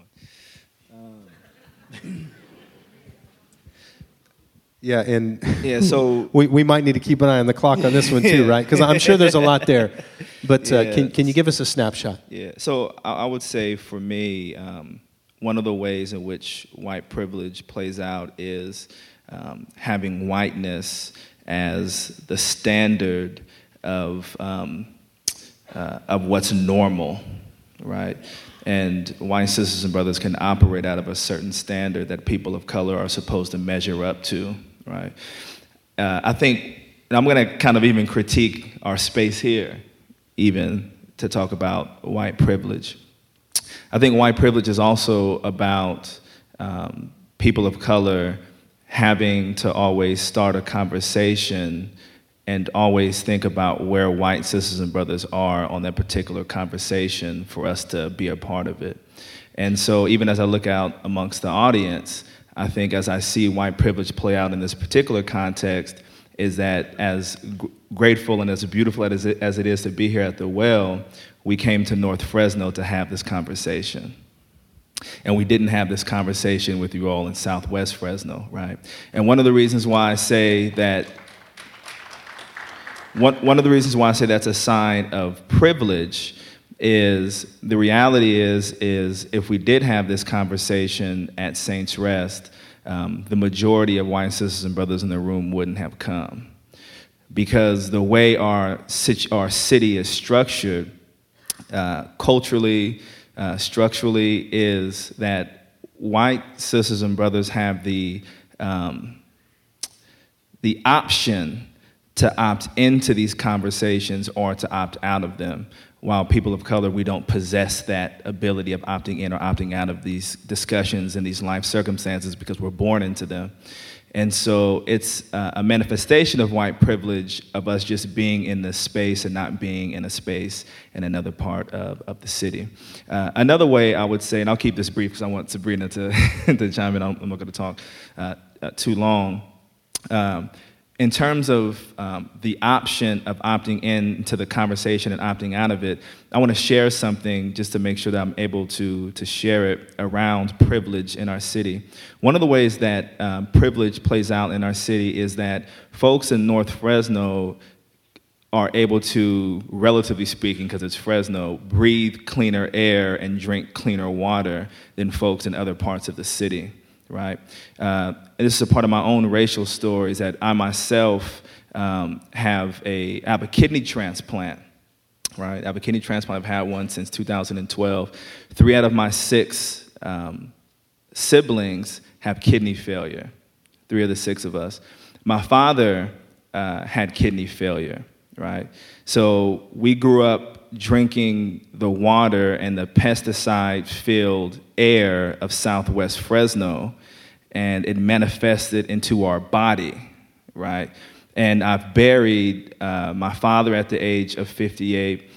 Yeah, and so we might need to keep an eye on the clock on this one too, right? Because I'm sure there's a lot there. But can you give us a snapshot? Yeah, so I would say for me, one of the ways in which white privilege plays out is having whiteness as the standard of what's normal, right? And white sisters and brothers can operate out of a certain standard that people of color are supposed to measure up to, right? I think, and I'm going to kind of even critique our space here, even to talk about white privilege. I think white privilege is also about people of color having to always start a conversation and always think about where white sisters and brothers are on that particular conversation for us to be a part of it. And so even as I look out amongst the audience, I think as I see white privilege play out in this particular context, is that as grateful and as beautiful as it is to be here at the Well, we came to North Fresno to have this conversation. And we didn't have this conversation with you all in Southwest Fresno, right? And one of the reasons why I say that One of the reasons why I say that's a sign of privilege is the reality is if we did have this conversation at Saints Rest, the majority of white sisters and brothers in the room wouldn't have come. Because the way our city is structured, culturally, structurally, is that white sisters and brothers have the option to opt into these conversations or to opt out of them, while people of color, we don't possess that ability of opting in or opting out of these discussions and these life circumstances because we're born into them. And so it's a manifestation of white privilege of us just being in this space and not being in a space in another part of the city. Another way I would say, and I'll keep this brief because I want Sabrina to chime in, I'm not going to talk too long. in terms of the option of opting into the conversation and opting out of it, I want to share something just to make sure that I'm able to share it around privilege in our city. One of the ways that privilege plays out in our city is that folks in North Fresno are able to, relatively speaking, because it's Fresno, breathe cleaner air and drink cleaner water than folks in other parts of the city. Right? This is a part of my own racial story, is that I myself have a kidney transplant, right? I have a kidney transplant. I've had one since 2012. 3 out of my 6 siblings have kidney failure, 3 of the 6 of us. My father had kidney failure, right? So we grew up drinking the water and the pesticide-filled air of Southwest Fresno, and it manifested into our body, right? And I've buried my father at the age of 58,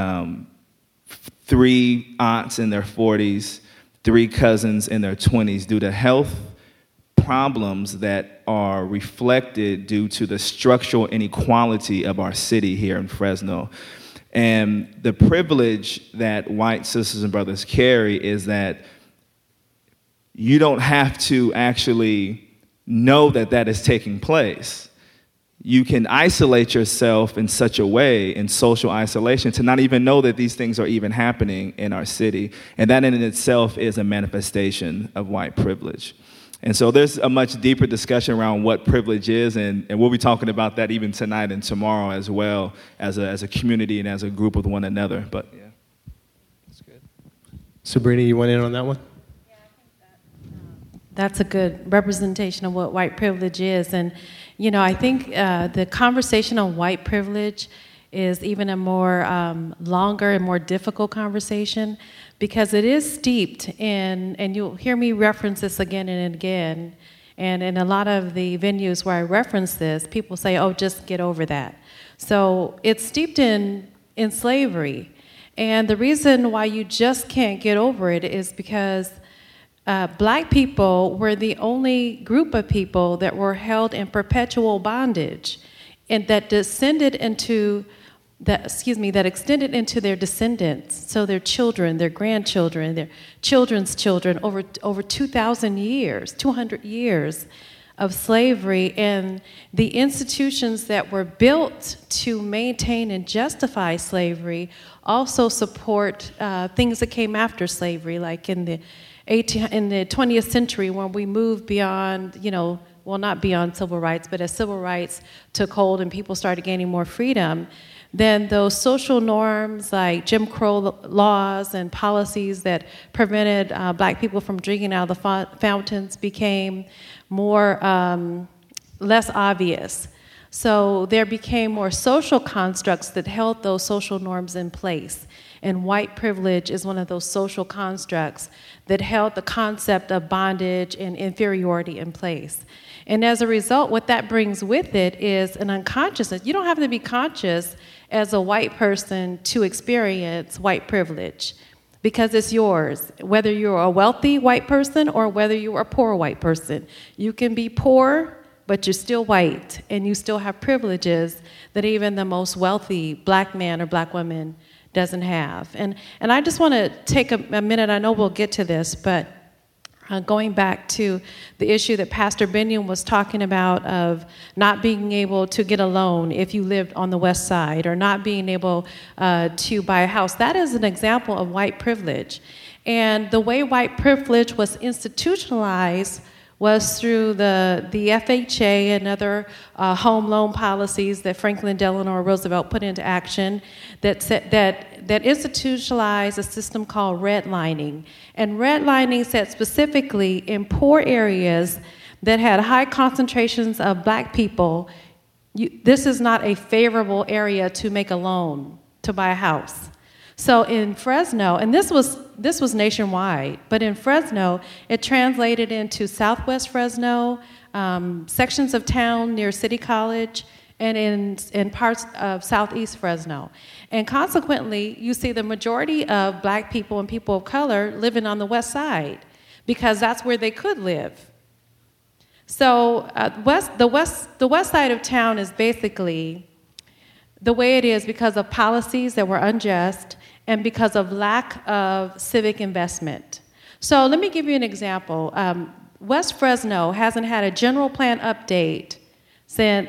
3 aunts in their 40s, 3 cousins in their 20s due to health problems that are reflected due to the structural inequality of our city here in Fresno. And the privilege that white sisters and brothers carry is that you don't have to actually know that that is taking place. You can isolate yourself in such a way, in social isolation, to not even know that these things are even happening in our city. And that in itself is a manifestation of white privilege. And so there's a much deeper discussion around what privilege is, and we'll be talking about that even tonight and tomorrow as well, as a community and as a group with one another. But yeah, that's good. Sabrina, you went in on that one? Yeah, I think that's a good representation of what white privilege is. And, you know, I think the conversation on white privilege is even a more longer and more difficult conversation, because it is steeped in, and you'll hear me reference this again and again, and in a lot of the venues where I reference this, people say, oh, just get over that. So it's steeped in slavery. And the reason why you just can't get over it is because black people were the only group of people that were held in perpetual bondage, and that extended into their descendants, so their children, their grandchildren, their children's children, over 2,000 years, 200 years of slavery. And the institutions that were built to maintain and justify slavery also support things that came after slavery, like in the 20th century, when we moved beyond, well, not beyond civil rights, but as civil rights took hold and people started gaining more freedom, then those social norms like Jim Crow laws and policies that prevented black people from drinking out of the fountains became less obvious. So there became more social constructs that held those social norms in place. And white privilege is one of those social constructs that held the concept of bondage and inferiority in place. And as a result, what that brings with it is an unconsciousness. You don't have to be conscious as a white person to experience white privilege, because it's yours, whether you're a wealthy white person or whether you're a poor white person. You can be poor, but you're still white, and you still have privileges that even the most wealthy black man or black woman doesn't have. And I just want to take a minute. I know we'll get to this, but going back to the issue that Pastor Benyon was talking about of not being able to get a loan if you lived on the west side, or not being able to buy a house, that is an example of white privilege. And the way white privilege was institutionalized was through the FHA and other home loan policies that Franklin Delano Roosevelt put into action that institutionalized a system called redlining. And redlining said specifically in poor areas that had high concentrations of black people, this is not a favorable area to make a loan, to buy a house. So in Fresno, and this was nationwide, but in Fresno, it translated into Southwest Fresno, sections of town near City College, and in parts of Southeast Fresno. And consequently, you see the majority of black people and people of color living on the west side, because that's where they could live. So the west side of town is basically the way it is because of policies that were unjust and because of lack of civic investment. So let me give you an example. West Fresno hasn't had a general plan update since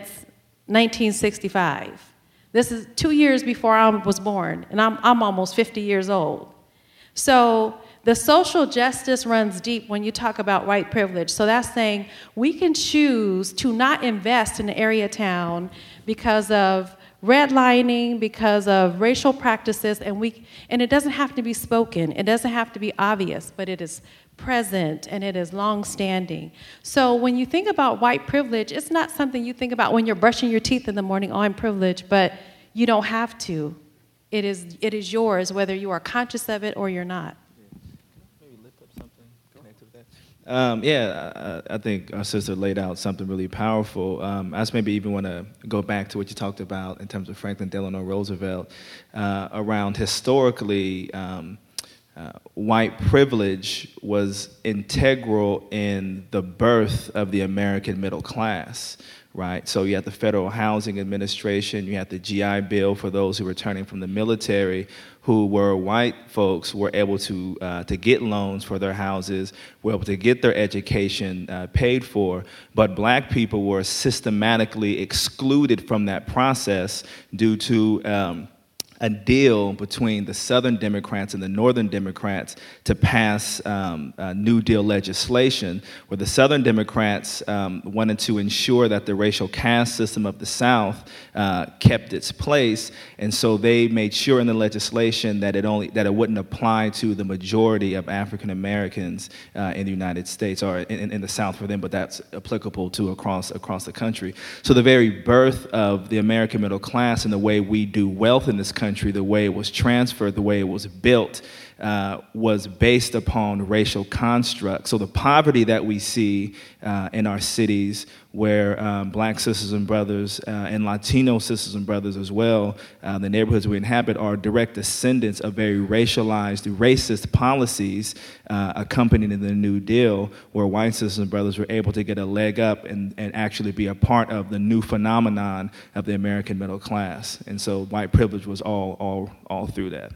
1965. This is 2 years before I was born, and I'm almost 50 years old. So the social justice runs deep when you talk about white privilege. So that's saying we can choose to not invest in an area town because of redlining, because of racial practices, and it doesn't have to be spoken. It doesn't have to be obvious, but it is present and it is long-standing. So when you think about white privilege, it's not something you think about when you're brushing your teeth in the morning, oh, I'm privileged, but you don't have to. It is yours, whether you are conscious of it or you're not. Maybe lift up something connected with that. I think our sister laid out something really powerful. I just maybe even want to go back to what you talked about in terms of Franklin Delano Roosevelt around historically. White privilege was integral in the birth of the American middle class, right? So you had the Federal Housing Administration, you had the GI Bill for those who were returning from the military, who were white folks, were able to get loans for their houses, were able to get their education paid for, but black people were systematically excluded from that process due to a deal between the Southern Democrats and the Northern Democrats to pass New Deal legislation, where the Southern Democrats wanted to ensure that the racial caste system of the South kept its place, and so they made sure in the legislation that it wouldn't apply to the majority of African Americans in the United States or in the South for them, but that's applicable to across the country. So the very birth of the American middle class and the way we do wealth in this country, the way it was transferred, the way it was built, was based upon racial constructs. So the poverty that we see in our cities, where black sisters and brothers and Latino sisters and brothers as well, the neighborhoods we inhabit, are direct descendants of very racialized, racist policies accompanying the New Deal, where white sisters and brothers were able to get a leg up and actually be a part of the new phenomenon of the American middle class. And so white privilege was all through that.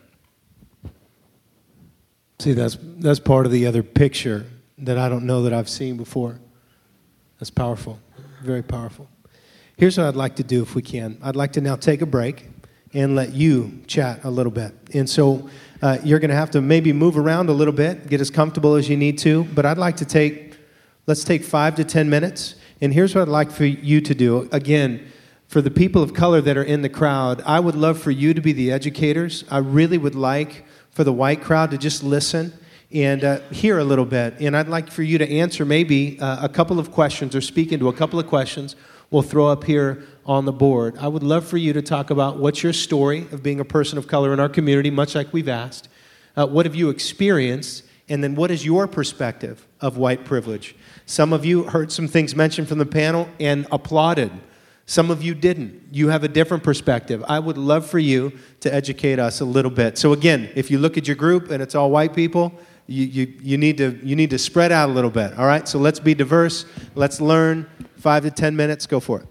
See, that's part of the other picture that I don't know that I've seen before. That's powerful, very powerful. Here's what I'd like to do if we can. I'd like to now take a break and let you chat a little bit. And so you're going to have to maybe move around a little bit, get as comfortable as you need to. But I'd like to let's take 5 to 10 minutes. And here's what I'd like for you to do. Again, for the people of color that are in the crowd, I would love for you to be the educators. I really would like for the white crowd to just listen and hear a little bit. And I'd like for you to answer maybe a couple of questions or speak into a couple of questions we'll throw up here on the board. I would love for you to talk about what's your story of being a person of color in our community, much like we've asked. What have you experienced? And then what is your perspective of white privilege? Some of you heard some things mentioned from the panel and applauded. Some of you didn't. You have a different perspective. I would love for you to educate us a little bit. So again, if you look at your group and it's all white people, you need to spread out a little bit. All right? So let's be diverse. Let's learn. 5 to 10 minutes. Go for it.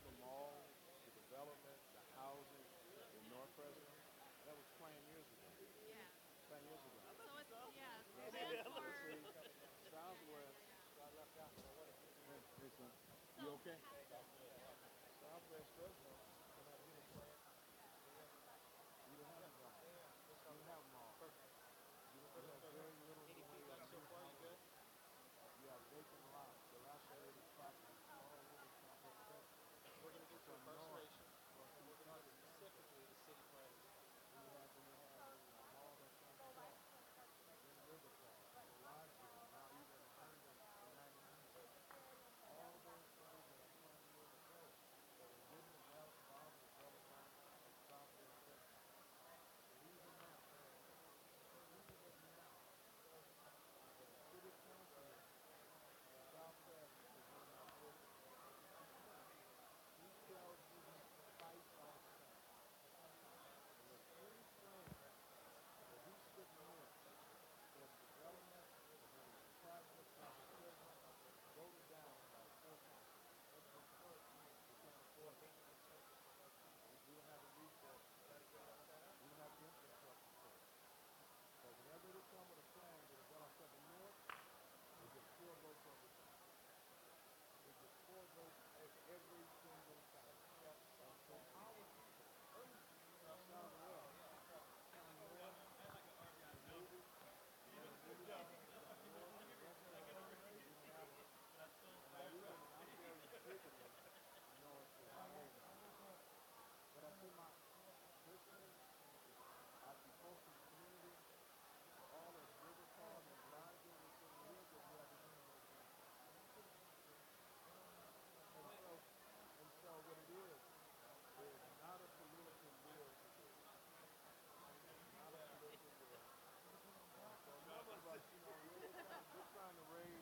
Fresno Mall, the development, the housing in North Fresno, that was planned years ago. Yeah. Planned years ago. So it's, yeah. Southwest. I left out. Hey, son. You okay? Southwest Fresno can have a unit plan. You don't have a mall. You don't have a mall. Perfect. You have very little in the way of new housing. You have vacant lots, dilapidated properties all over Southwest Fresno. We're going to get to incarceration, and we're going to get specifically to city planners. Then you have the mall that's on the shelf in Riverfall, Bellagio, now even 199. All those things that are planned years ago that it didn't involve the development of Southwest Fresno. So here's a map. Even if now, the city councilman of Southwest is one of my dear friends. He tells me he fights all the time. And there's any plan that he's sitting in for the development of any project Southwest Fresno voted down by full council. We can't afford it. We don't have the resources. We don't have the infrastructure for it. But whenever they come with a plan to develop something north, they get 4 votes every time. They get 4 votes every single time. And so our Southwest, north, the navy, north, and the rest of the country, we don't have it. And the reason I'm very privileged, is my neighborhood. But I see my listeners, I see folks in the community, all of Riverfall and Bellagio, they say, here's what we have to do in those And so what it is not a political will to do. Not a political will. So most of us, we're trying to raise.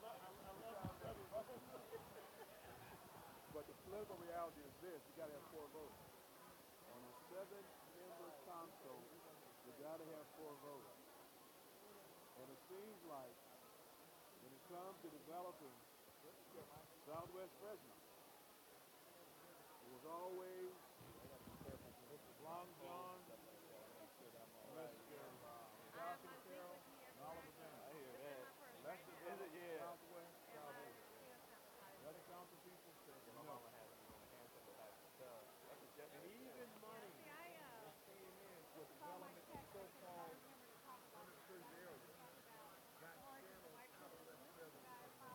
But the political reality is this: you got to have 4 votes. On a 7-member council, you got to have 4 votes. And it seems like when it comes to developing Southwest Fresno, it was always Mr. Long John, Mr. Falcon Carroll, and Oliver James. I hear that. Lester Southwest, Southwest. The other council people said no. My mama has me on the handle type of stuff. And even money that came in for development of so-called underserved areas got channeled out of West Fresno.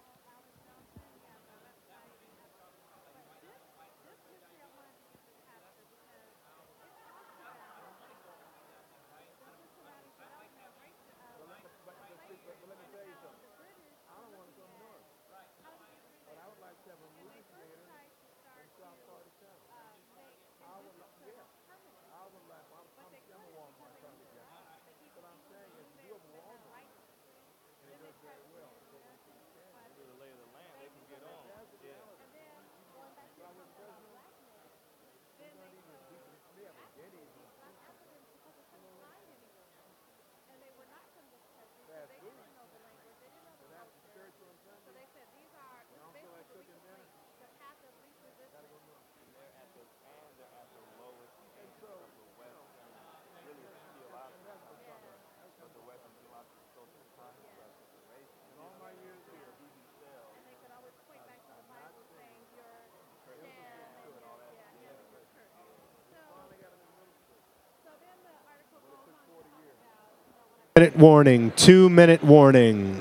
But let me tell you something. I don't want to come north. But I would like to have a movie theater in South part of town. I would like, I'm a Walmart target guy. But I'm saying if you do have a Walmart, and it does very well, go right to the channel. Under the lay of the land, they can get on. That's the reality. Southwest Fresno, we're not even decent. We have a Denny's on fast food. And after church on Sunday, and also at cooking dinner, gotta go north. And they're at the lowest end of the West. Really, see a lot of but the West is a lot of social conservation. In all my years here, TV sales. And they could always point back to the Bible saying you're and all that. Finally got him in middle school. So then the article goes on to talk about, Minute warning, 2-minute warning.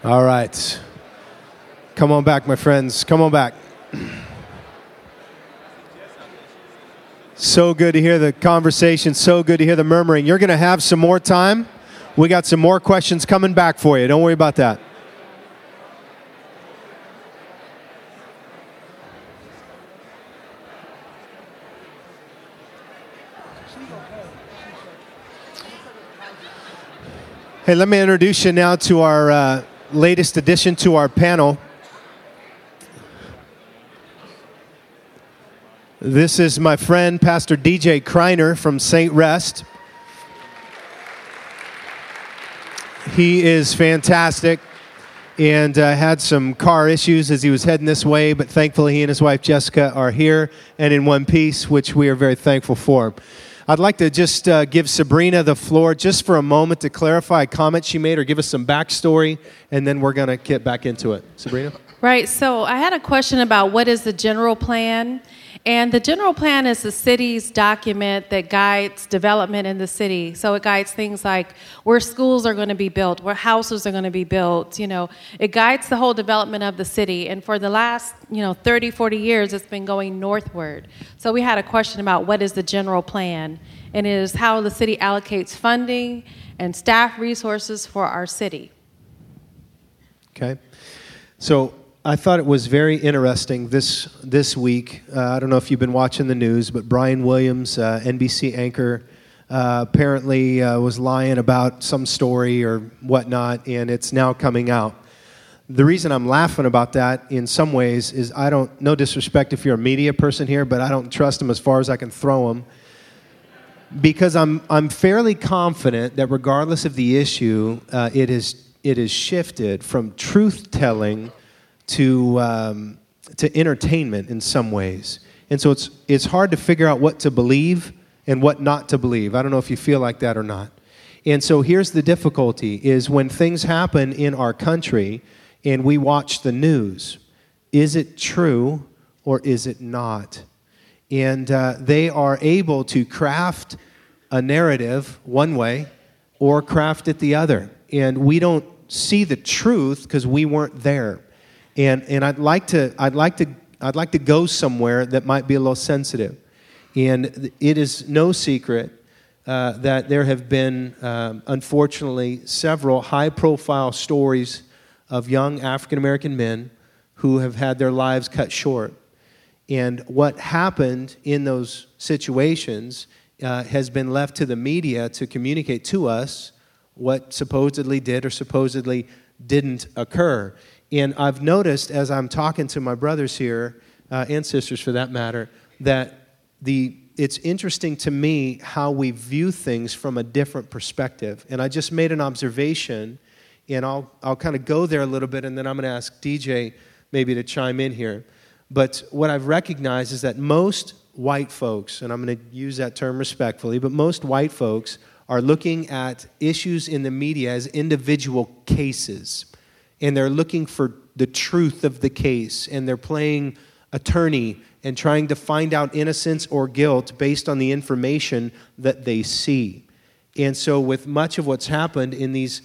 All right. Come on back, my friends. Come on back. So good to hear the conversation. So good to hear the murmuring. You're going to have some more time. We got some more questions coming back for you. Don't worry about that. Hey, let me introduce you now to our latest addition to our panel. This is my friend, Pastor DJ Kreiner from St. Rest. He is fantastic and had some car issues as he was heading this way, but thankfully he and his wife Jessica are here and in one piece, which we are very thankful for. I'd like to just give Sabrina the floor just for a moment to clarify a comment she made or give us some backstory, and then we're going to get back into it. Sabrina? Right, so I had a question about what is the general plan. And the general plan is the city's document that guides development in the city. So it guides things like where schools are going to be built, where houses are going to be built. You know, it guides the whole development of the city. And for the last, 30, 40 years, it's been going northward. So we had a question about what is the general plan. And it is how the city allocates funding and staff resources for our city. Okay. So I thought it was very interesting this week. I don't know if you've been watching the news, but Brian Williams, NBC anchor, apparently was lying about some story or whatnot, and it's now coming out. The reason I'm laughing about that in some ways is no disrespect if you're a media person here, but I don't trust him as far as I can throw him. Because I'm fairly confident that regardless of the issue, it is shifted from truth-telling to entertainment in some ways. And so it's hard to figure out what to believe and what not to believe. I don't know if you feel like that or not. And so here's the difficulty is when things happen in our country and we watch the news, is it true or is it not? And they are able to craft a narrative one way or craft it the other. And we don't see the truth because we weren't there. And I'd like to go somewhere that might be a little sensitive. And it is no secret that there have been, unfortunately, several high-profile stories of young African-American men who have had their lives cut short. And what happened in those situations has been left to the media to communicate to us what supposedly did or supposedly didn't occur. And I've noticed as I'm talking to my brothers here, and sisters for that matter, that it's interesting to me how we view things from a different perspective. And I just made an observation, and I'll kind of go there a little bit, and then I'm going to ask DJ maybe to chime in here. But what I've recognized is that most white folks, and I'm going to use that term respectfully, but most white folks are looking at issues in the media as individual cases. And they're looking for the truth of the case, and they're playing attorney and trying to find out innocence or guilt based on the information that they see. And so with much of what's happened in these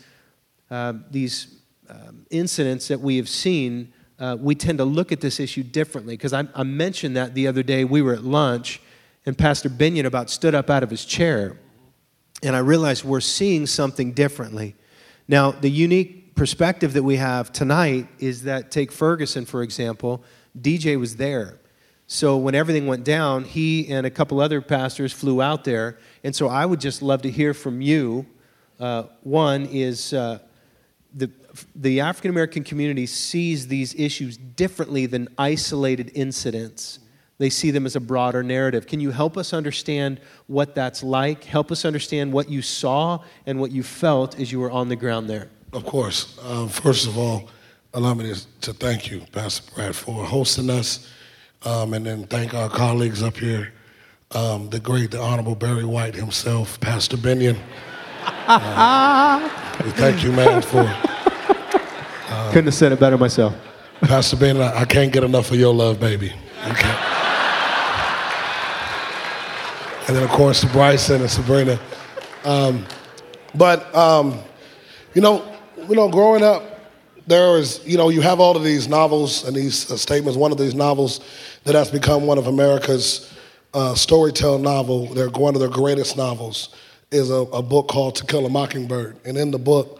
incidents that we have seen, we tend to look at this issue differently. Because I mentioned that the other day. We were at lunch, and Pastor Binion about stood up out of his chair, and I realized we're seeing something differently. Now, the unique perspective that we have tonight is that, take Ferguson, for example, DJ was there. So when everything went down, he and a couple other pastors flew out there. And so I would just love to hear from you. One is the African-American community sees these issues differently than isolated incidents. They see them as a broader narrative. Can you help us understand what that's like? Help us understand what you saw and what you felt as you were on the ground there. Of course. First of all, allow me to thank you, Pastor Brad, for hosting us, and then thank our colleagues up here, the Honorable Barry White himself, Pastor Binion. We thank you, man, for... Couldn't have said it better myself. Pastor Binion, I can't get enough of your love, baby. Okay. And then, of course, to Bryson and Sabrina. Growing up, there is, you have all of these novels and these statements. One of these novels that has become one of America's storytelling novel, one of their greatest novels, is a book called To Kill a Mockingbird. And in the book,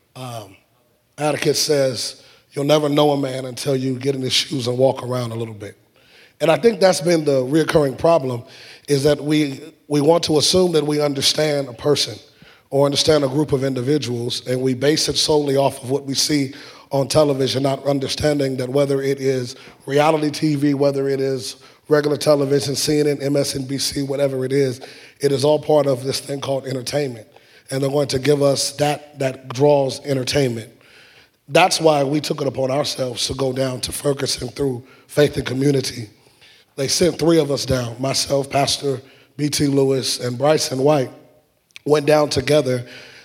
Atticus says, you'll never know a man until you get in his shoes and walk around a little bit. And I think that's been the reoccurring problem, is that we want to assume that we understand a person or understand a group of individuals, and we base it solely off of what we see on television, not understanding that whether it is reality TV, whether it is regular television, CNN, MSNBC, whatever it is all part of this thing called entertainment. And they're going to give us that draws entertainment. That's why we took it upon ourselves to go down to Ferguson through Faith and Community. They sent 3 of us down, myself, Pastor B.T. Lewis, and Bryson White, went down together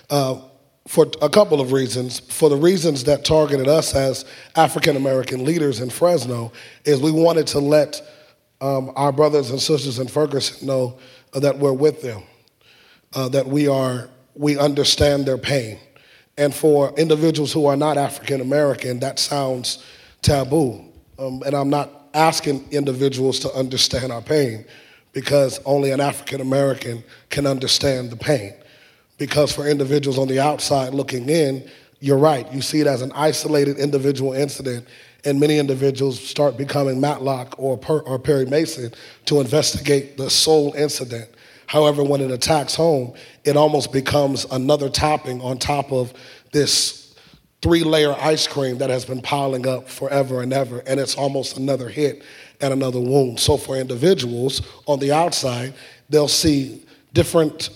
for a couple of reasons. For the reasons that targeted us as African-American leaders in Fresno, is we wanted to let our brothers and sisters in Ferguson know that we're with them, that we understand their pain. And for individuals who are not African-American, that sounds taboo. And I'm not asking individuals to understand our pain, because only an African-American can understand the pain. Because for individuals on the outside looking in, you're right. You see it as an isolated individual incident, and many individuals start becoming Matlock or Perry Mason to investigate the sole incident. However, when it attacks home, it almost becomes another topping on top of this 3-layer ice cream that has been piling up forever and ever, and it's almost another hit and another wound. So for individuals on the outside, they'll see different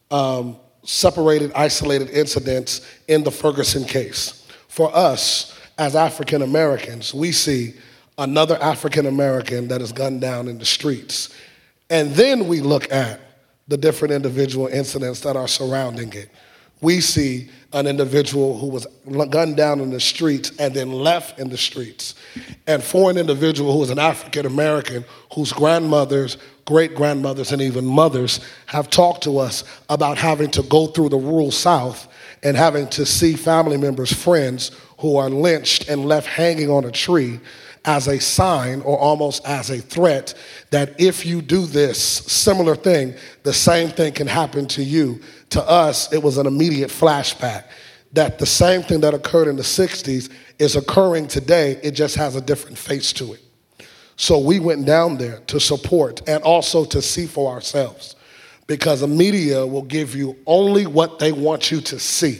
separated, isolated incidents in the Ferguson case. For us, as African Americans, we see another African American that is gunned down in the streets. And then we look at the different individual incidents that are surrounding it. We see an individual who was gunned down in the streets and then left in the streets. And for an individual who is an African American whose grandmothers, great-grandmothers, and even mothers have talked to us about having to go through the rural South and having to see family members, friends who are lynched and left hanging on a tree as a sign or almost as a threat that if you do this similar thing, the same thing can happen to you. To us, it was an immediate flashback that the same thing that occurred in the 60s is occurring today. It just has a different face to it. So we went down there to support and also to see for ourselves, because the media will give you only what they want you to see.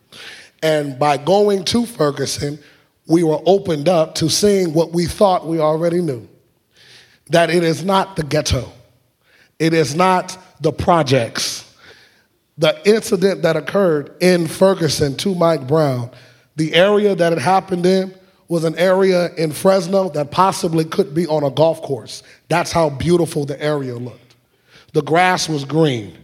And by going to Ferguson, we were opened up to seeing what we thought we already knew, that it is not the ghetto. It is not the projects. The incident that occurred in Ferguson to Mike Brown, the area that it happened in was an area in Fresno that possibly could be on a golf course. That's how beautiful the area looked. The grass was green.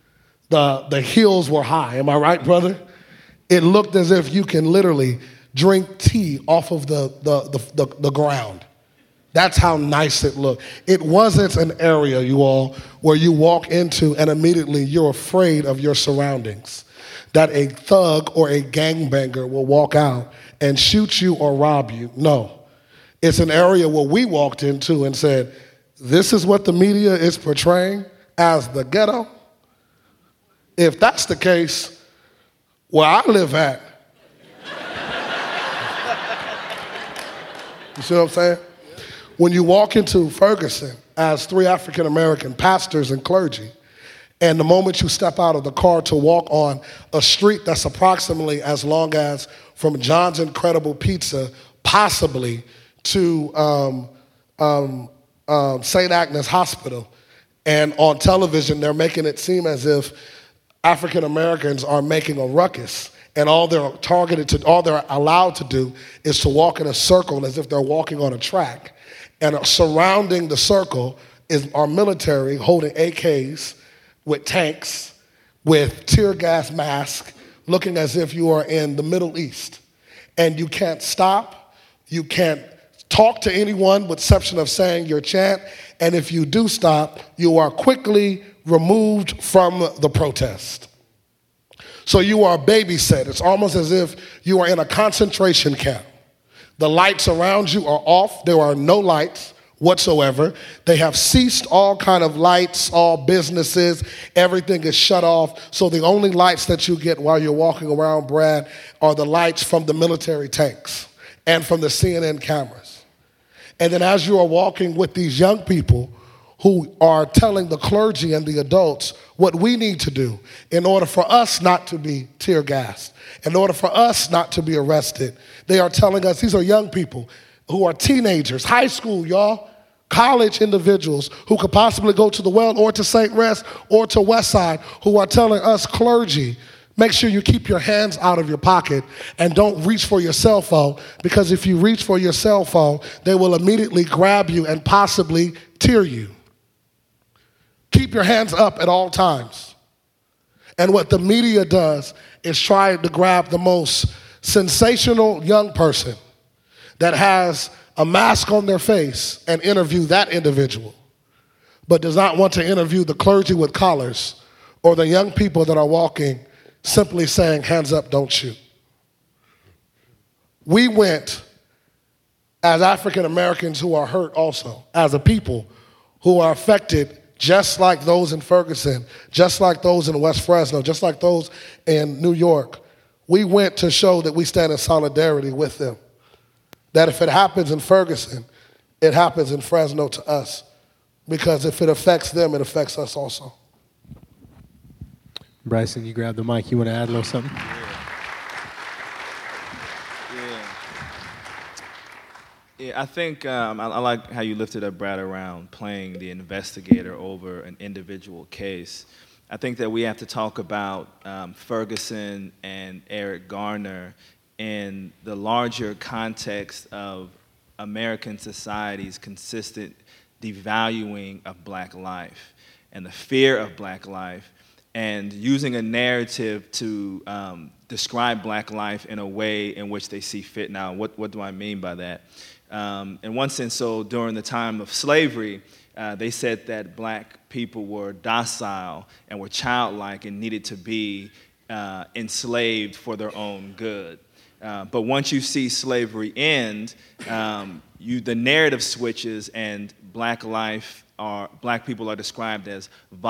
The hills were high. Am I right, brother? It looked as if you can literally drink tea off of the ground. That's how nice it looked. It wasn't an area, you all, where you walk into and immediately you're afraid of your surroundings, that a thug or a gangbanger will walk out and shoot you or rob you. No. It's an area where we walked into and said, this is what the media is portraying as the ghetto. If that's the case, where I live at, you see what I'm saying? When you walk into Ferguson as 3 African American pastors and clergy, and the moment you step out of the car to walk on a street that's approximately as long as from John's Incredible Pizza, possibly to St. Agnes Hospital, and on television they're making it seem as if African Americans are making a ruckus, and all they're allowed to do is to walk in a circle as if they're walking on a track. And surrounding the circle is our military holding AKs with tanks, with tear gas masks, looking as if you are in the Middle East. And you can't stop, you can't talk to anyone with exception of saying your chant, and if you do stop, you are quickly removed from the protest. So you are babysit. It's almost as if you are in a concentration camp. The lights around you are off. There are no lights whatsoever. They have ceased all kind of lights, all businesses. Everything is shut off. So the only lights that you get while you're walking around, Brad, are the lights from the military tanks and from the CNN cameras. And then as you are walking with these young people who are telling the clergy and the adults what we need to do in order for us not to be tear gassed, in order for us not to be arrested. They are telling us, these are young people who are teenagers, high school, y'all, college individuals who could possibly go to the Well or to St. Rest or to Westside, who are telling us clergy, make sure you keep your hands out of your pocket and don't reach for your cell phone, because if you reach for your cell phone, they will immediately grab you and possibly tear you. Keep your hands up at all times. And what the media does is try to grab the most sensational young person that has a mask on their face and interview that individual, but does not want to interview the clergy with collars or the young people that are walking simply saying, hands up, don't shoot. We went as African Americans who are hurt also, as a people who are affected just like those in Ferguson, just like those in West Fresno, just like those in New York. We went to show that we stand in solidarity with them. That if it happens in Ferguson, it happens in Fresno to us. Because if it affects them, it affects us also. Bryson, you grab the mic. You want to add a little something? Yeah, I think I like how you lifted up Brad around playing the investigator over an individual case. I think that we have to talk about Ferguson and Eric Garner in the larger context of American society's consistent devaluing of black life and the fear of black life, and using a narrative to describe black life in a way in which they see fit. Now, what do I mean by that? In one sense, so during the time of slavery, they said that black people were docile and were childlike and needed to be enslaved for their own good. But once you see slavery end, the narrative switches, and black people are described as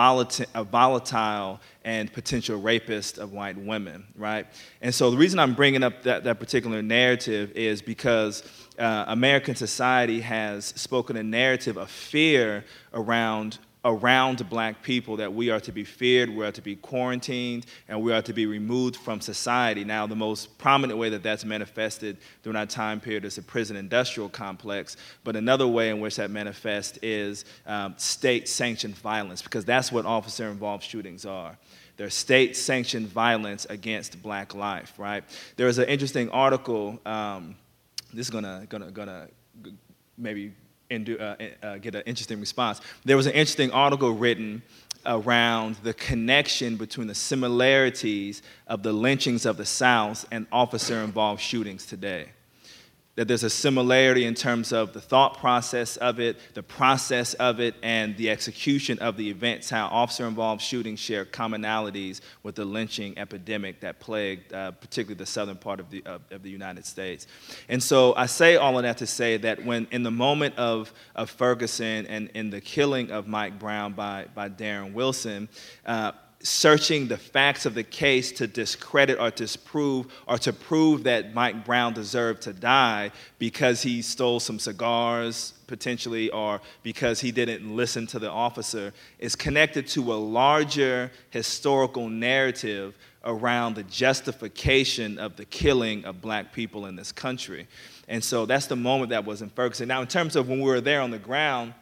volatile and potential rapist of white women, right? And so the reason I'm bringing up that particular narrative is because American society has spoken a narrative of fear around black people, that we are to be feared, we are to be quarantined, and we are to be removed from society. Now, the most prominent way that that's manifested during our time period is the prison industrial complex, but another way in which that manifests is state-sanctioned violence, because that's what officer-involved shootings are. They're state-sanctioned violence against black life, right? There was an interesting article, this is gonna maybe get an interesting response. There was an interesting article written around the connection between the similarities of the lynchings of the South and officer-involved shootings today. That there's a similarity in terms of the thought process of it, the process of it, and the execution of the events, how officer-involved shootings share commonalities with the lynching epidemic that plagued particularly the southern part of the United States. And so I say all of that to say that when in the moment of Ferguson and in the killing of Mike Brown by Darren Wilson, searching the facts of the case to discredit or disprove or to prove that Mike Brown deserved to die because he stole some cigars, potentially, or because he didn't listen to the officer, is connected to a larger historical narrative around the justification of the killing of black people in this country. And so that's the moment that was in Ferguson. Now, in terms of when we were there on the ground,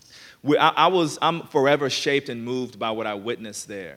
I'm forever shaped and moved by what I witnessed there.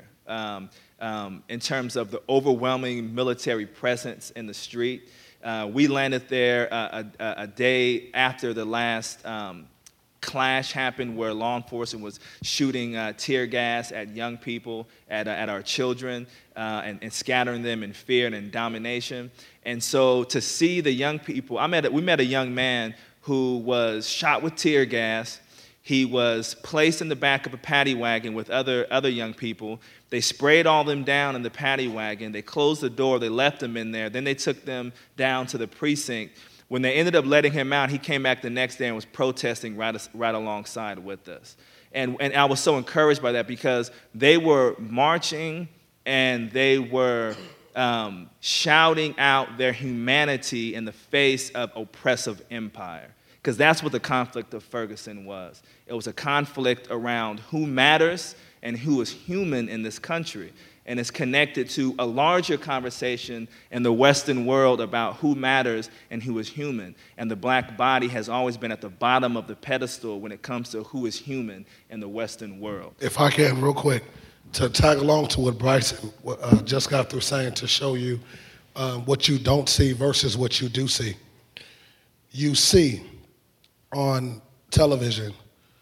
In terms of the overwhelming military presence in the street. We landed there a day after the last clash happened, where law enforcement was shooting tear gas at young people, at our children, and scattering them in fear and in domination. And so to see the young people, we met a young man who was shot with tear gas. He was placed in the back of a paddy wagon with other young people. They sprayed all them down in the paddy wagon. They closed the door. They left them in there. Then they took them down to the precinct. When they ended up letting him out, he came back the next day and was protesting right alongside with us. And I was so encouraged by that because they were marching and they were shouting out their humanity in the face of oppressive empire. Because that's what the conflict of Ferguson was. It was a conflict around who matters and who is human in this country. And it's connected to a larger conversation in the Western world about who matters and who is human. And the black body has always been at the bottom of the pedestal when it comes to who is human in the Western world. If I can, real quick, to tag along to what Bryson just got through saying, to show you what you don't see versus what you do see. You see on television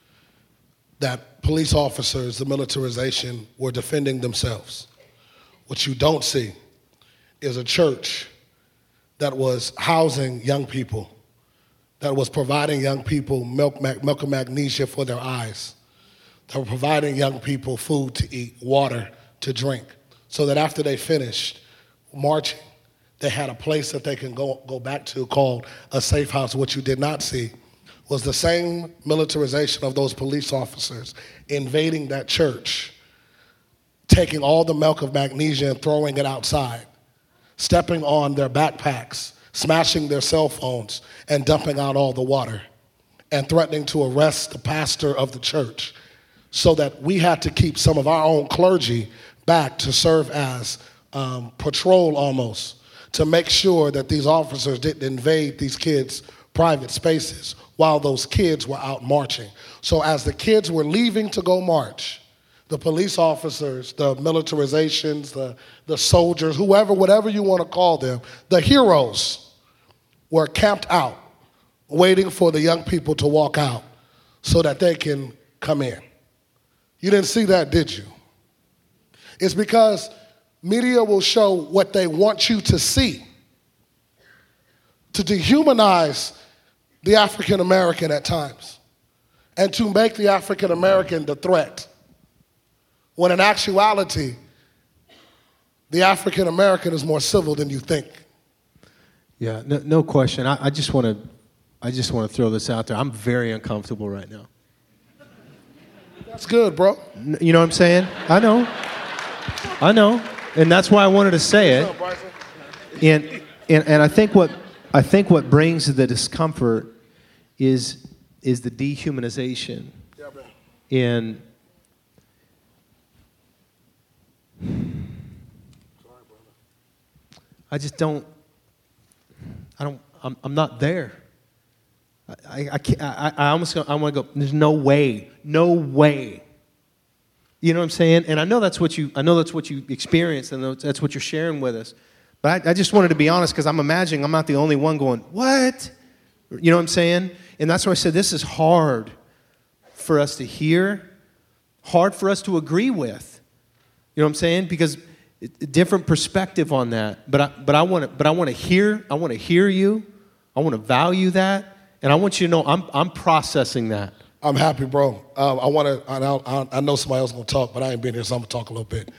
that police officers, the militarization, were defending themselves. What you don't see is a church that was housing young people, that was providing young people milk and magnesia for their eyes, that were providing young people food to eat, water to drink, so that after they finished marching, they had a place that they can go back to called a safe house. What you did not see was the same militarization of those police officers invading that church, taking all the milk of magnesia and throwing it outside, stepping on their backpacks, smashing their cell phones, and dumping out all the water, and threatening to arrest the pastor of the church, so that we had to keep some of our own clergy back to serve as patrol almost, to make sure that these officers didn't invade these kids' private spaces while those kids were out marching. So as the kids were leaving to go march, the police officers, the militarizations, the soldiers, whatever you want to call them, the heroes were camped out, waiting for the young people to walk out so that they can come in. You didn't see that, did you? It's because media will show what they want you to see, to dehumanize the African American at times, and to make the African American the threat, when in actuality, the African American is more civil than you think. Yeah, no question. I just want to throw this out there. I'm very uncomfortable right now. That's good, bro. You know what I'm saying? I know, and that's why I wanted to say it. And I think what brings the discomfort is the dehumanization. And I just don't. I'm not there. I can't. I want to go. There's no way. You know what I'm saying? And I know that's what you experienced, and that's what you're sharing with us. But I just wanted to be honest, because I'm imagining I'm not the only one going, what? You know what I'm saying? And that's why I said this is hard for us to hear, hard for us to agree with. You know what I'm saying? Because different perspective on that. But I want to hear you. I want to value that, and I want you to know I'm processing that. I'm happy, bro. I know somebody else is going to talk, but I ain't been here, so I'm going to talk a little bit.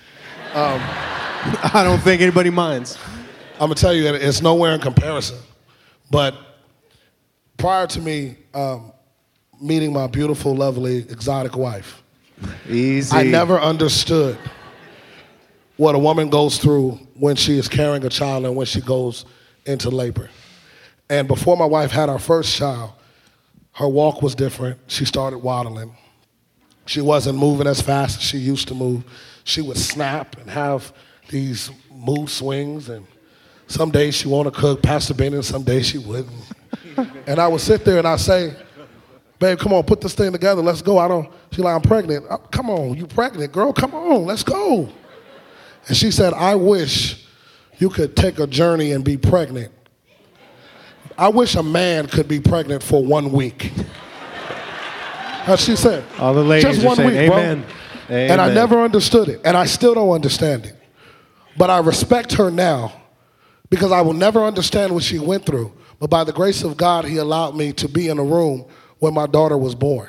I don't think anybody minds. I'm going to tell you that it's nowhere in comparison. But prior to me meeting my beautiful, lovely, exotic wife, Easy. I never understood what a woman goes through when she is carrying a child and when she goes into labor. And before my wife had our first child, her walk was different. She started waddling. She wasn't moving as fast as she used to move. She would snap and have these mood swings, and some days she wanted to cook Pastor Benny, and some days she wouldn't. And I would sit there and I'd say, babe, come on, put this thing together, let's go. She's like, I'm pregnant. Come on, you pregnant, girl, come on, let's go. And she said, I wish you could take a journey and be pregnant. I wish a man could be pregnant for 1 week. As she said, all the ladies just are 1 saying, week, amen. bro. Amen. And I never understood it, and I still don't understand it. But I respect her now, because I will never understand what she went through. But by the grace of God, he allowed me to be in a room when my daughter was born.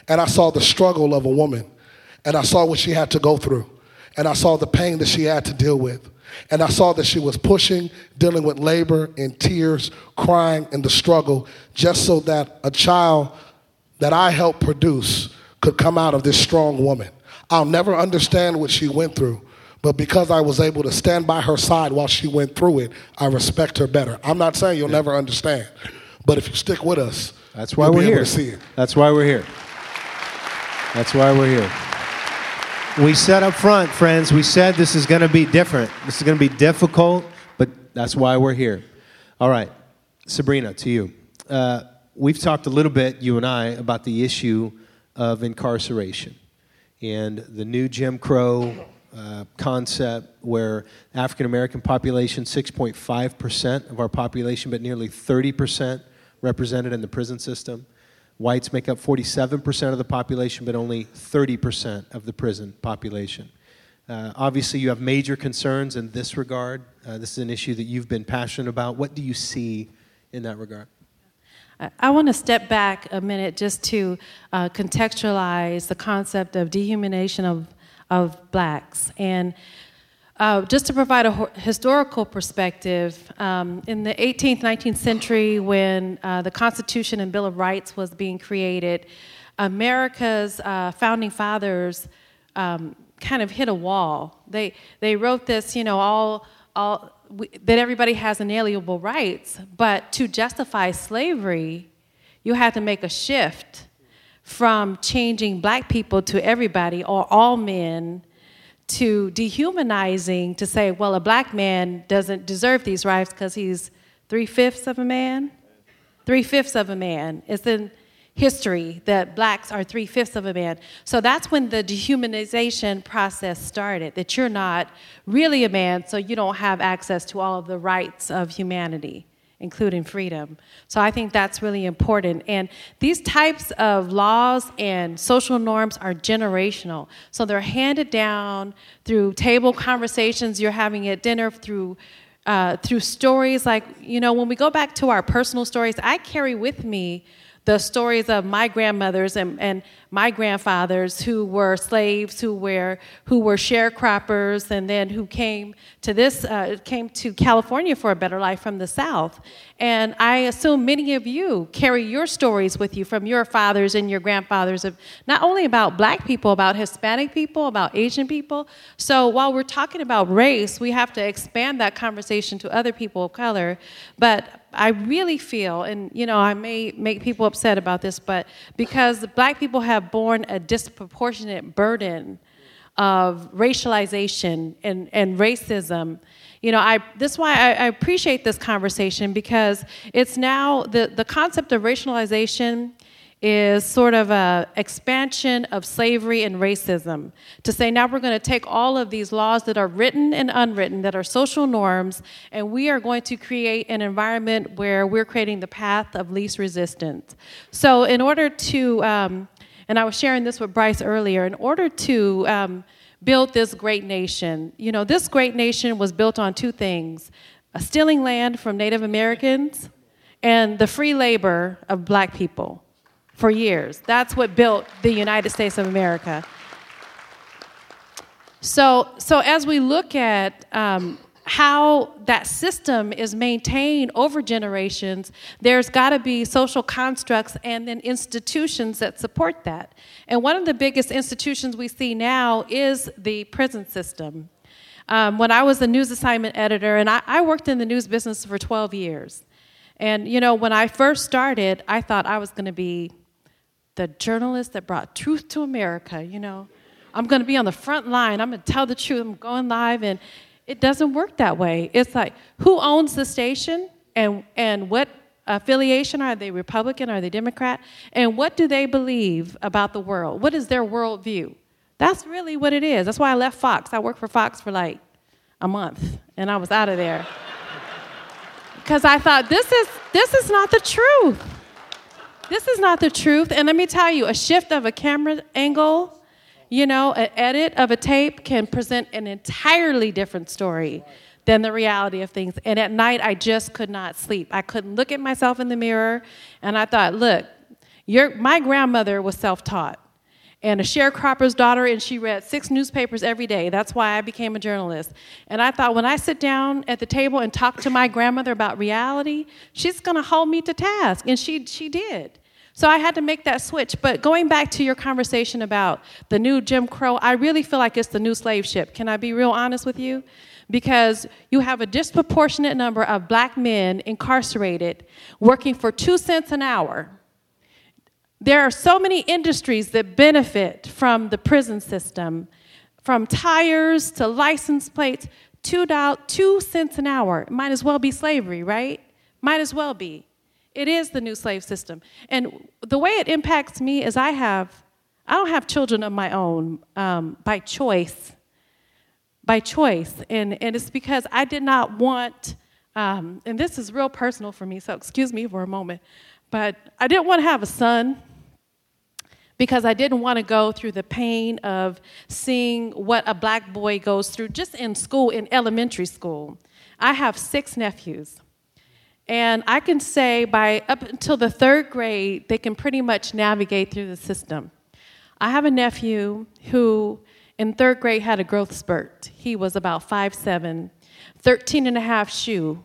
And I saw the struggle of a woman. And I saw what she had to go through. And I saw the pain that she had to deal with. And I saw that she was pushing, dealing with labor and tears, crying in the struggle, just so that a child that I helped produce could come out of this strong woman. I'll never understand what she went through, but because I was able to stand by her side while she went through it, I respect her better. I'm not saying you'll never understand, but if you stick with us, that's why you'll we're be able here. to see it. That's why we're here. That's why we're here. We said up front, friends, we said this is going to be different. This is going to be difficult, but that's why we're here. All right, Sabrina, to you. We've talked a little bit, you and I, about the issue of incarceration and the new Jim Crow concept where African-American population, 6.5% of our population, but nearly 30% represented in the prison system. Whites make up 47% of the population, but only 30% of the prison population. Obviously, you have major concerns in this regard. This is an issue that you've been passionate about. What do you see in that regard? I want to step back a minute just to contextualize the concept of dehumanization of blacks. And just to provide a historical perspective, in the 18th, 19th century, when the Constitution and Bill of Rights was being created, America's founding fathers kind of hit a wall. They wrote this, that everybody has inalienable rights, but to justify slavery, you had to make a shift from changing black people to everybody or all men to dehumanizing, to say, well, a black man doesn't deserve these rights because he's 3/5 of a man. 3/5 of a man. It's in history that blacks are 3/5 of a man. So that's when the dehumanization process started, that you're not really a man, so you don't have access to all of the rights of humanity, including freedom. So I think that's really important. And these types of laws and social norms are generational. So they're handed down through table conversations you're having at dinner, through stories like, when we go back to our personal stories, I carry with me the stories of my grandmothers and my grandfathers who were slaves, who were sharecroppers, and then who came to California for a better life from the South. And I assume many of you carry your stories with you from your fathers and your grandfathers, of not only about black people, about Hispanic people, about Asian people. So while we're talking about race, we have to expand that conversation to other people of color. But I really feel, and I may make people upset about this, but because black people have borne a disproportionate burden of racialization and racism, that's why I appreciate this conversation, because it's now the concept of racialization is sort of a expansion of slavery and racism, to say now we're going to take all of these laws that are written and unwritten, that are social norms, and we are going to create an environment where we're creating the path of least resistance. So in order to, and I was sharing this with Bryce earlier, in order to build this great nation, this great nation was built on two things: stealing land from Native Americans and the free labor of black people. For years. That's what built the United States of America. So as we look at how that system is maintained over generations, there's got to be social constructs and then institutions that support that. And one of the biggest institutions we see now is the prison system. When I was a news assignment editor, and I worked in the news business for 12 years. And, when I first started, I thought I was going to be the journalist that brought truth to America. I'm going to be on the front line. I'm going to tell the truth. I'm going live, and it doesn't work that way. It's like, who owns the station, and what affiliation? Are they Republican? Are they Democrat? And what do they believe about the world? What is their worldview? That's really what it is. That's why I left Fox. I worked for Fox for like a month, and I was out of there because I thought this is not the truth. This is not the truth. And let me tell you, a shift of a camera angle, an edit of a tape can present an entirely different story than the reality of things. And at night, I just could not sleep. I couldn't look at myself in the mirror. And I thought, look, My grandmother was self-taught and a sharecropper's daughter, and she read 6 newspapers every day. That's why I became a journalist. And I thought, when I sit down at the table and talk to my grandmother about reality, she's going to hold me to task, and she did. So I had to make that switch. But going back to your conversation about the new Jim Crow, I really feel like it's the new slave ship. Can I be real honest with you? Because you have a disproportionate number of black men incarcerated working for 2 cents an hour. There are so many industries that benefit from the prison system, from tires to license plates, 2 cents an hour. It might as well be slavery, right? Might as well be. It is the new slave system. And the way it impacts me is I don't have children of my own by choice. And it's because I did not want, and this is real personal for me, so excuse me for a moment, but I didn't want to have a son because I didn't want to go through the pain of seeing what a black boy goes through just in school, in elementary school. I have 6 nephews. And I can say up until the 3rd grade, they can pretty much navigate through the system. I have a nephew who in 3rd grade had a growth spurt. He was about 5'7", 13 and a half shoe.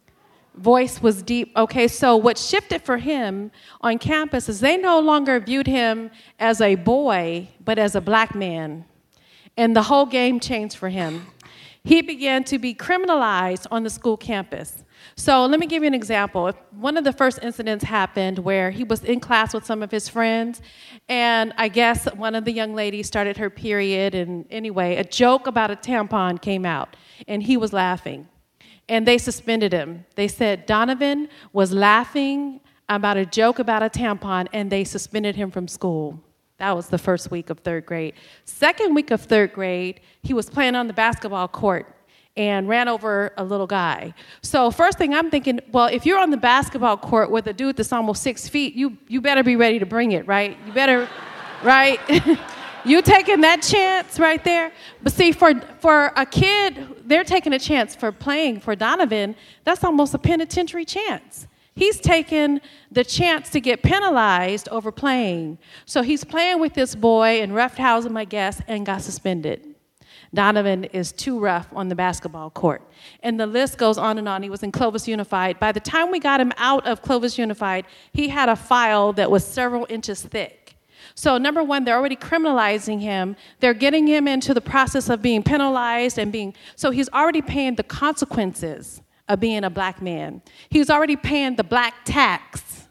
Voice was deep. Okay, so what shifted for him on campus is they no longer viewed him as a boy, but as a black man. And the whole game changed for him. He began to be criminalized on the school campus. So let me give you an example. One of the first incidents happened where he was in class with some of his friends, and I guess one of the young ladies started her period, and anyway, a joke about a tampon came out, and he was laughing. And they suspended him. They said Donovan was laughing about a joke about a tampon, and they suspended him from school. That was the first week of 3rd grade. 2nd week of 3rd grade, he was playing on the basketball court and ran over a little guy. So first thing I'm thinking, well, if you're on the basketball court with a dude that's almost 6 feet, you better be ready to bring it, right? You better, right? You taking that chance right there? But see, for a kid, they're taking a chance for playing. For Donovan, that's almost a penitentiary chance. He's taken the chance to get penalized over playing. So he's playing with this boy and roughhoused him, I guess, and got suspended. Donovan is too rough on the basketball court. And the list goes on and on. He was in Clovis Unified. By the time we got him out of Clovis Unified, he had a file that was several inches thick. So number one, they're already criminalizing him. They're getting him into the process of being penalized so he's already paying the consequences of being a black man. He's already paying the black tax.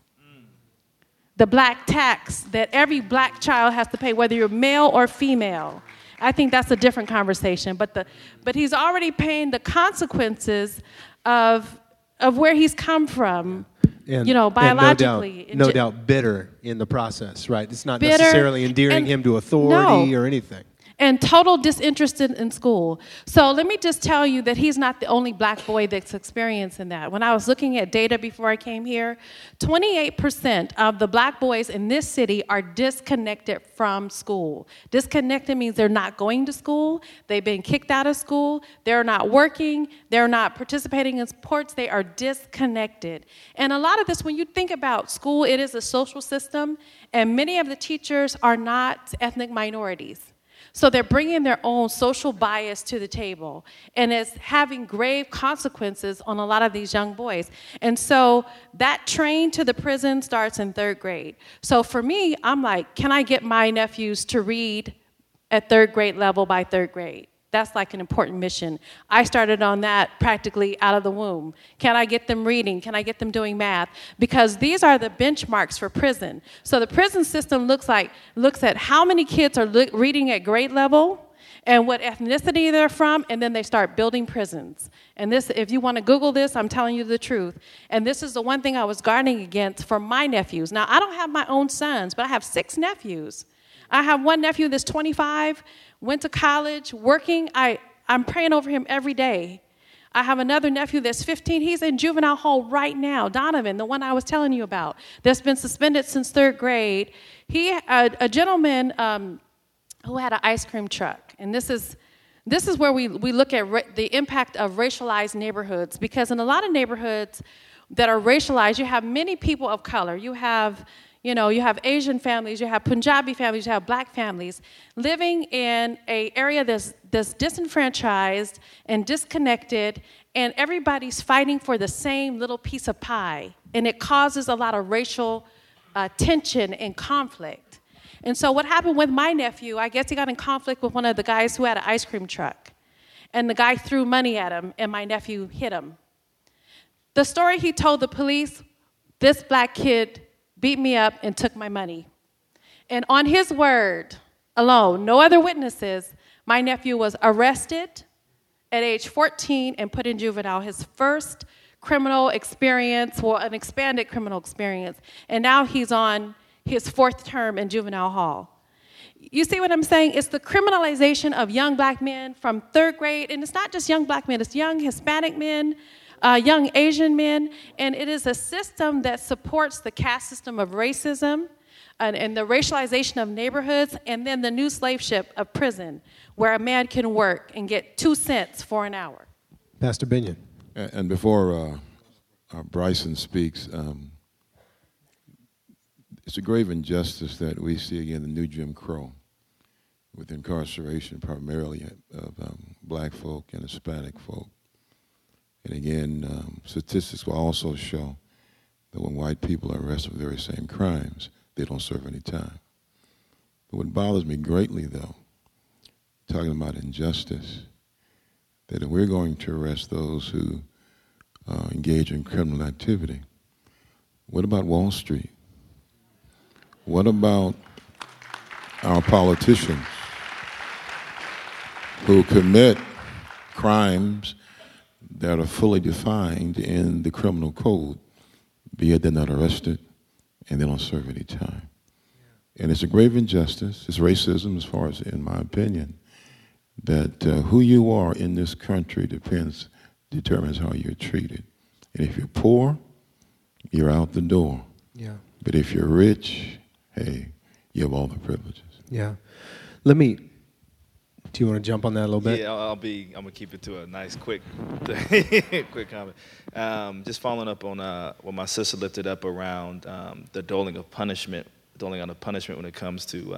The black tax that every black child has to pay, whether you're male or female. I think that's a different conversation. But he's already paying the consequences of where he's come from, biologically. And no doubt bitter in the process, right? It's not necessarily endearing him to authority or anything. And total disinterested in school. So let me just tell you that he's not the only black boy that's experiencing that. When I was looking at data before I came here, 28% of the black boys in this city are disconnected from school. Disconnected means they're not going to school, they've been kicked out of school, they're not working, they're not participating in sports, they are disconnected. And a lot of this, when you think about school, it is a social system, and many of the teachers are not ethnic minorities. So they're bringing their own social bias to the table, and it's having grave consequences on a lot of these young boys. And so that train to the prison starts in 3rd grade. So for me, I'm like, can I get my nephews to read at 3rd grade level by 3rd grade? That's like an important mission. I started on that practically out of the womb. Can I get them reading? Can I get them doing math? Because these are the benchmarks for prison. So the prison system looks at how many kids are reading at grade level and what ethnicity they're from, and then they start building prisons. And this, if you want to Google this, I'm telling you the truth. And this is the one thing I was guarding against for my nephews. Now, I don't have my own sons, but I have 6 nephews. I have one nephew that's 25, went to college, working. I'm praying over him every day. I have another nephew that's 15. He's in juvenile hall right now. Donovan, the one I was telling you about, that's been suspended since 3rd grade. A gentleman who had an ice cream truck. And this is where we look at the impact of racialized neighborhoods. Because in a lot of neighborhoods that are racialized, you have many people of color. You have You know, you have Asian families, you have Punjabi families, you have black families living in an area that's disenfranchised and disconnected, and everybody's fighting for the same little piece of pie. And it causes a lot of racial tension and conflict. And so what happened with my nephew, I guess he got in conflict with one of the guys who had an ice cream truck. And the guy threw money at him, and my nephew hit him. The story he told the police, this black kid beat me up and took my money. And on his word alone, no other witnesses, my nephew was arrested at age 14 and put in juvenile, his first criminal experience, well, an expanded criminal experience. And now he's on his 4th term in juvenile hall. You see what I'm saying? It's the criminalization of young black men from 3rd grade, and it's not just young black men, it's young Hispanic men, young Asian men, and it is a system that supports the caste system of racism and the racialization of neighborhoods, and then the new slave ship of prison, where a man can work and get 2 cents for an hour. Pastor Binion. And before Bryson speaks, it's a grave injustice that we see again the new Jim Crow with incarceration primarily of black folk and Hispanic folk. And again, statistics will also show that when white people are arrested for the very same crimes, they don't serve any time. But what bothers me greatly, though, talking about injustice, that if we're going to arrest those who engage in criminal activity, what about Wall Street? What about our politicians who commit crimes that are fully defined in the criminal code, be it they're not arrested and they don't serve any time? And it's a grave injustice. It's racism, as far as, in my opinion, that who you are in this country determines how you're treated. And if you're poor, you're out the door. Yeah. But if you're rich, hey, you have all the privileges. Yeah. Do you want to jump on that a little bit? Yeah, I'm gonna keep it to a nice, quick comment. Just following up on what my sister lifted up around the doling out of punishment when it comes to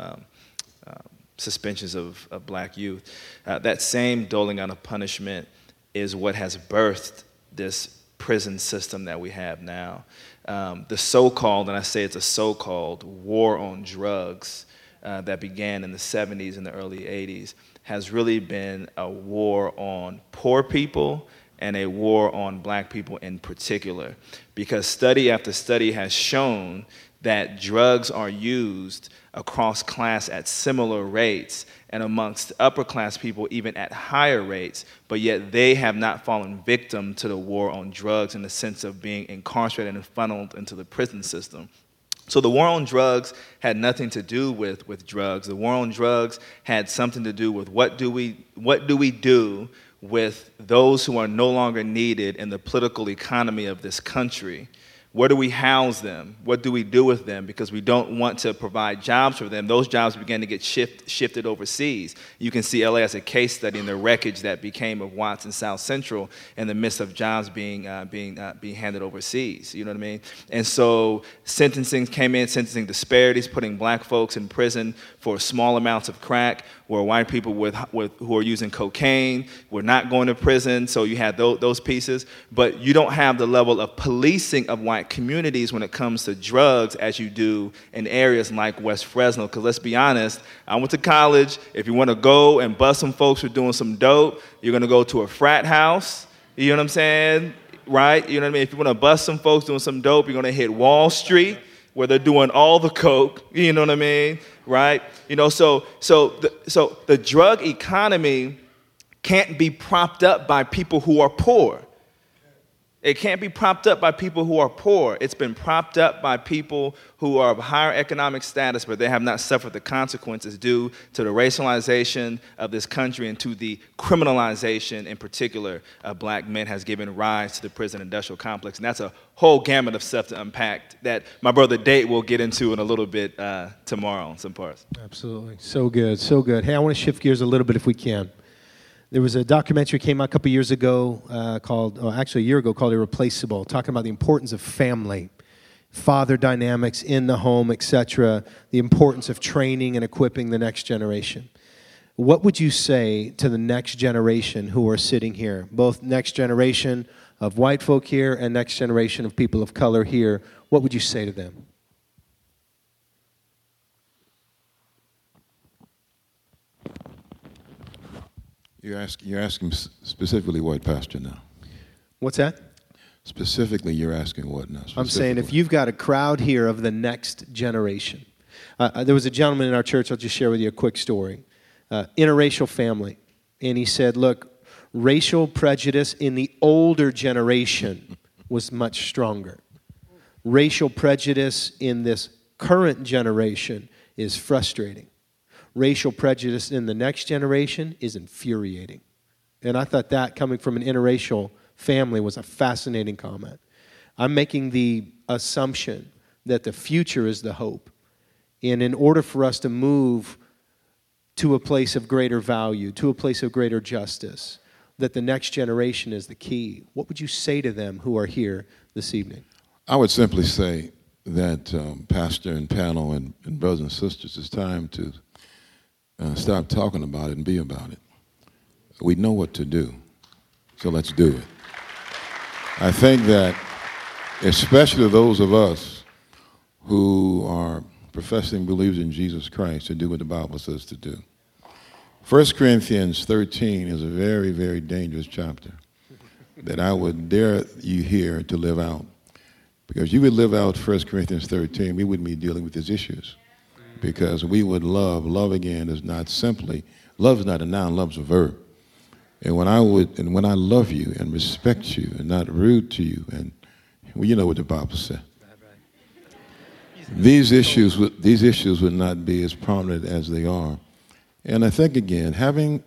suspensions of black youth. That same doling out of punishment is what has birthed this prison system that we have now. The so-called, and I say it's a so-called, war on drugs that began in the 70s and the early 80s has really been a war on poor people and a war on black people in particular. Because study after study has shown that drugs are used across class at similar rates and amongst upper class people even at higher rates, but yet they have not fallen victim to the war on drugs in the sense of being incarcerated and funneled into the prison system. So the war on drugs had nothing to do with drugs. The war on drugs had something to do with what do we do with those who are no longer needed in the political economy of this country. Where do we house them? What do we do with them? Because we don't want to provide jobs for them. Those jobs began to get shifted overseas. You can see LA as a case study in the wreckage that became of Watts and South Central in the midst of jobs being handed overseas. You know what I mean? And so sentencing disparities, putting black folks in prison for small amounts of crack, where white people who are using cocaine were not going to prison. So you had those pieces, but you don't have the level of policing of white communities when it comes to drugs as you do in areas like West Fresno. Because let's be honest, I went to college. If you want to go and bust some folks who are doing some dope, you're going to go to a frat house. You know what I'm saying? Right? You know what I mean? If you want to bust some folks doing some dope, you're going to hit Wall Street, where they're doing all the coke. You know what I mean? Right? You know, so the drug economy can't be propped up by people who are poor. It can't be propped up by people who are poor. It's been propped up by people who are of higher economic status, but they have not suffered the consequences due to the racialization of this country and to the criminalization, in particular, of black men has given rise to the prison industrial complex. And that's a whole gamut of stuff to unpack that my brother Date will get into in a little bit tomorrow in some parts. Absolutely. So good, so good. Hey, I want to shift gears a little bit if we can. There was a documentary that came out a couple years ago a year ago, called Irreplaceable, talking about the importance of family father dynamics in the home, etc., the importance of training and equipping the next generation. What would you say to the next generation who are sitting here, both next generation of white folk here and next generation of people of color here? What would you say to them? You're asking specifically what, Pastor, now? What's that? Specifically, you're asking what now? I'm saying if you've got a crowd here of the next generation. There was a gentleman in our church, I'll just share with you a quick story. Interracial family. And he said, look, racial prejudice in the older generation was much stronger. Racial prejudice in this current generation is frustrating. Racial prejudice in the next generation is infuriating. And I thought that, coming from an interracial family, was a fascinating comment. I'm making the assumption that the future is the hope. And in order for us to move to a place of greater value, to a place of greater justice, that the next generation is the key. What would you say to them who are here this evening? I would simply say that, pastor and panel and brothers and sisters, it's time to stop talking about it and be about it. We know what to do, so let's do it. I think that especially those of us who are professing believers in Jesus Christ to do what the Bible says to do. 1 Corinthians 13 is a very, very dangerous chapter that I would dare you here to live out. Because you would live out 1 Corinthians 13, we wouldn't be dealing with these issues. Because we would love. Love, again, is not simply, love is not a noun, love is a verb. And when I love you and respect you and not rude to you, and well, you know what the Bible said. These issues would not be as prominent as they are. And I think, again, having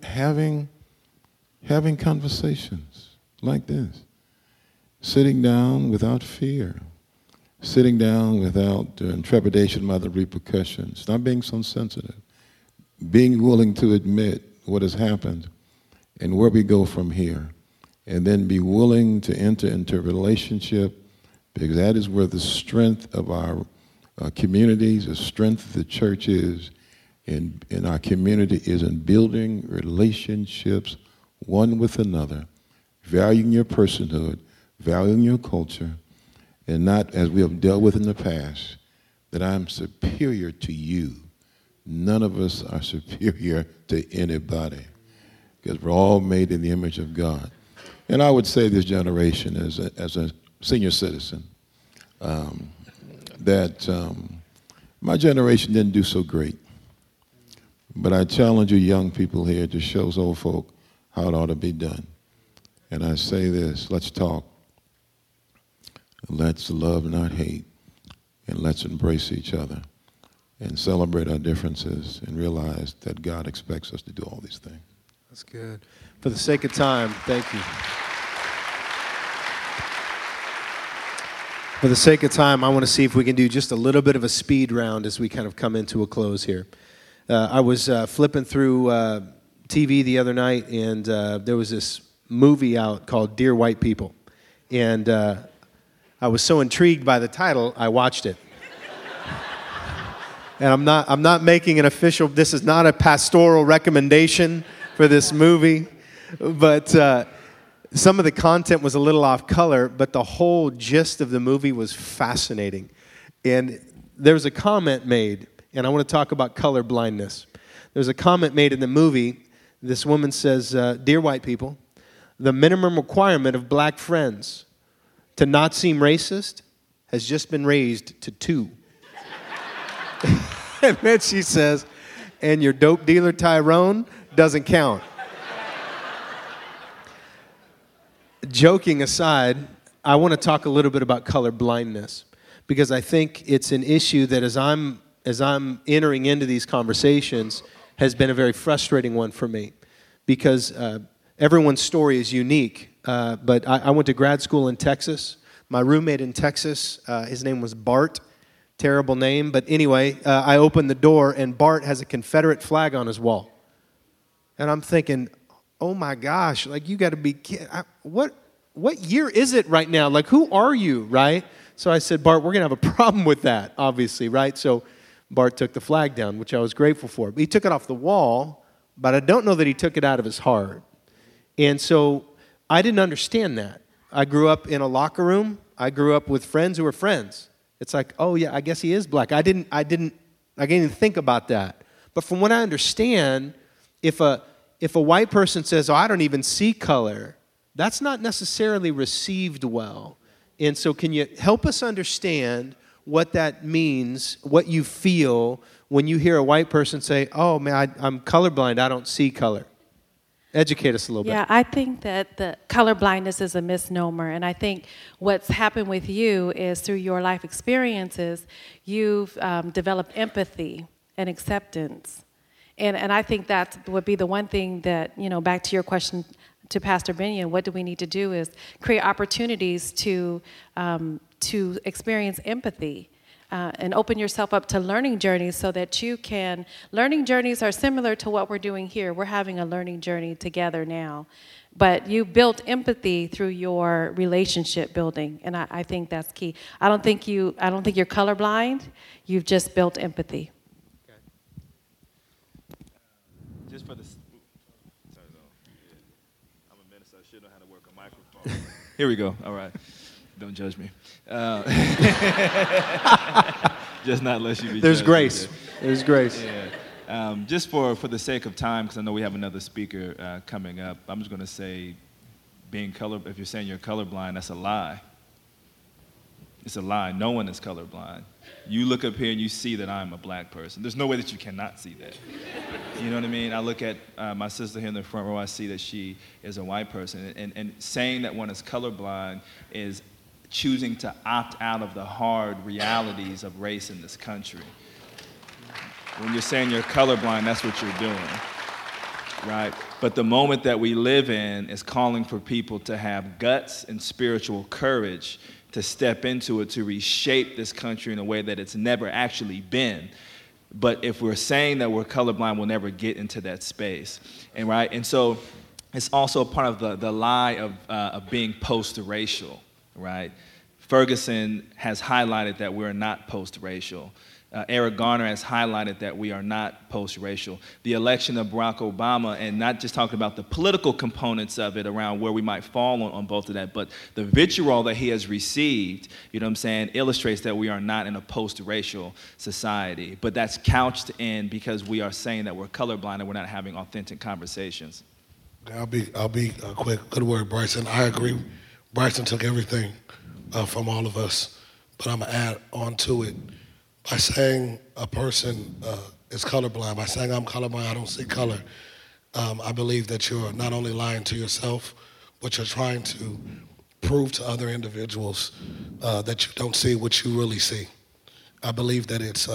conversations like this, sitting down without fear, sitting down without trepidation about the repercussions, not being so sensitive, being willing to admit what has happened and where we go from here, and then be willing to enter into a relationship, because that is where the strength of our communities, the strength of the church is in our community, is in building relationships one with another, valuing your personhood, valuing your culture, and not, as we have dealt with in the past, that I'm superior to you. None of us are superior to anybody, because we're all made in the image of God. And I would say this generation, as a senior citizen, that my generation didn't do so great. But I challenge you young people here to show old folk how it ought to be done. And I say this, let's talk. Let's love, not hate. And let's embrace each other and celebrate our differences and realize that God expects us to do all these things. That's good. For the sake of time, thank you. For the sake of time, I want to see if we can do just a little bit of a speed round as we kind of come into a close here. I was flipping through TV the other night, and there was this movie out called Dear White People. And I was so intrigued by the title, I watched it. And I'm not making an official, this is not a pastoral recommendation for this movie, but some of the content was a little off color, but the whole gist of the movie was fascinating. And there was a comment made, and I want to talk about color blindness. There's a comment made in the movie. This woman says, Dear white people, the minimum requirement of black friends to not seem racist has just been raised to 2. And then she says, and your dope dealer Tyrone doesn't count. Joking aside, I want to talk a little bit about color blindness, because I think it's an issue that as I'm entering into these conversations has been a very frustrating one for me, because everyone's story is unique. But I went to grad school in Texas. My roommate in Texas, his name was Bart. Terrible name, but anyway, I opened the door and Bart has a Confederate flag on his wall. And I'm thinking, oh my gosh, like you got to be kidding. What year is it right now? Like, who are you, right? So I said, Bart, we're going to have a problem with that, obviously, right? So Bart took the flag down, which I was grateful for. But he took it off the wall, but I don't know that he took it out of his heart. And so I didn't understand that. I grew up in a locker room. I grew up with friends who were friends. It's like, oh, yeah, I guess he is black. I didn't even think about that. But from what I understand, if a white person says, oh, I don't even see color, that's not necessarily received well. And so can you help us understand what that means, what you feel when you hear a white person say, oh, man, I'm colorblind, I don't see color? Educate us a little bit. Yeah, I think that the color blindness is a misnomer, and I think what's happened with you is through your life experiences, you've developed empathy and acceptance. And I think that would be the one thing that, back to your question to Pastor Binion, what do we need to do is create opportunities to experience empathy and open yourself up to learning journeys so that you can. Learning journeys are similar to what we're doing here. We're having a learning journey together now. But you built empathy through your relationship building, and I think that's key. I don't think you're colorblind. You've just built empathy. Okay. Just for the. I'm a minister. I should know how to work a microphone. Here we go. All right. Don't judge me. Just not unless you be There's judged. grace. There's grace. Yeah. Just for the sake of time, because I know we have another speaker coming up, I'm just going to say if you're saying you're colorblind, that's a lie. It's a lie. No one is colorblind. You look up here and you see that I'm a black person. There's no way that you cannot see that. You know what I mean? I look at my sister here in the front row, I see that she is a white person. And saying that one is colorblind is choosing to opt out of the hard realities of race in this country. When you're saying you're colorblind, that's what you're doing, right? But the moment that we live in is calling for people to have guts and spiritual courage to step into it, to reshape this country in a way that it's never actually been. But if we're saying that we're colorblind, we'll never get into that space, and right? And so it's also part of the lie of being post-racial, right? Ferguson has highlighted that we're not post-racial. Eric Garner has highlighted that we are not post-racial. The election of Barack Obama, and not just talking about the political components of it around where we might fall on both of that, but the vitriol that he has received, illustrates that we are not in a post-racial society. But that's couched in because we are saying that we're colorblind and we're not having authentic conversations. I'll be quick. Good word, Bryson. I agree. Bryson took everything from all of us, but I'm going to add on to it. By saying a person is colorblind, by saying I'm colorblind, I don't see color, I believe that you're not only lying to yourself, but you're trying to prove to other individuals that you don't see what you really see. I believe that it's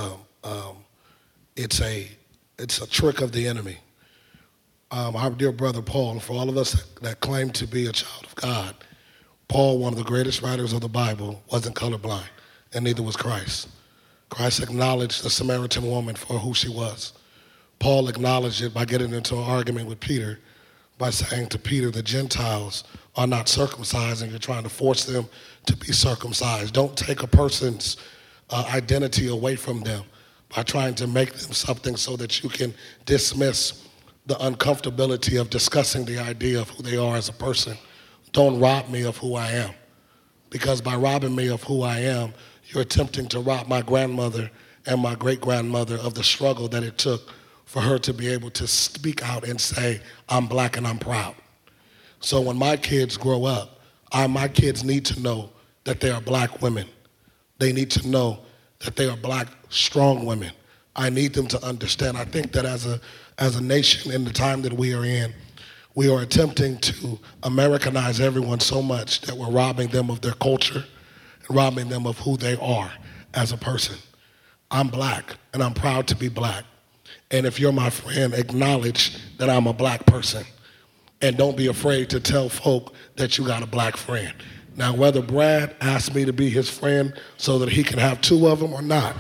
a trick of the enemy. Our dear brother Paul, for all of us that claim to be a child of God, Paul, one of the greatest writers of the Bible, wasn't colorblind, and neither was Christ. Christ acknowledged the Samaritan woman for who she was. Paul acknowledged it by getting into an argument with Peter by saying to Peter, the Gentiles are not circumcised and you're trying to force them to be circumcised. Don't take a person's identity away from them by trying to make them something so that you can dismiss the uncomfortability of discussing the idea of who they are as a person. Don't rob me of who I am, because by robbing me of who I am, you're attempting to rob my grandmother and my great-grandmother of the struggle that it took for her to be able to speak out and say, I'm black and I'm proud. So when my kids grow up, my kids need to know that they are black women. They need to know that they are black, strong women. I need them to understand. I think that as a nation in the time that we are in, we are attempting to Americanize everyone so much that we're robbing them of their culture, robbing them of who they are as a person. I'm black, and I'm proud to be black. And if you're my friend, acknowledge that I'm a black person. And don't be afraid to tell folk that you got a black friend. Now, whether Brad asked me to be his friend so that he can have two of them or not.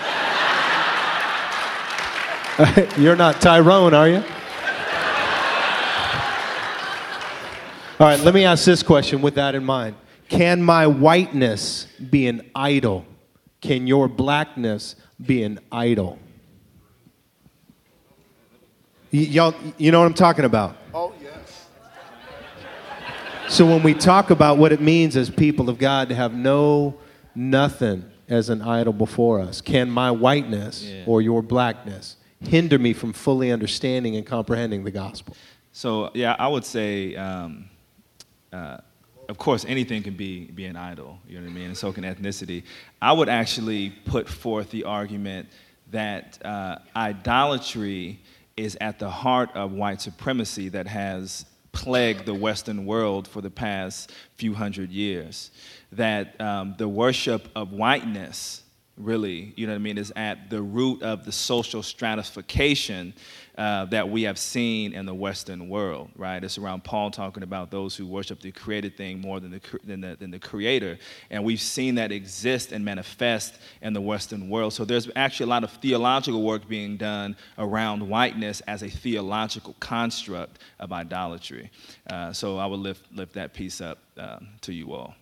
You're not Tyrone, are you? All right, let me ask this question with that in mind. Can my whiteness be an idol? Can your blackness be an idol? Y'all, you know what I'm talking about? Oh, yes. So when we talk about what it means as people of God to have nothing as an idol before us, can my whiteness or your blackness hinder me from fully understanding and comprehending the gospel? So, yeah, I would say, of course, anything can be an idol, you know what I mean, and so can ethnicity. I would actually put forth the argument that idolatry is at the heart of white supremacy that has plagued the Western world for the past few hundred years. That the worship of whiteness, really, you know what I mean, is at the root of the social stratification that we have seen in the Western world, right? It's around Paul talking about those who worship the created thing more than the creator. And we've seen that exist and manifest in the Western world. So there's actually a lot of theological work being done around whiteness as a theological construct of idolatry. So I would lift that piece up to you all.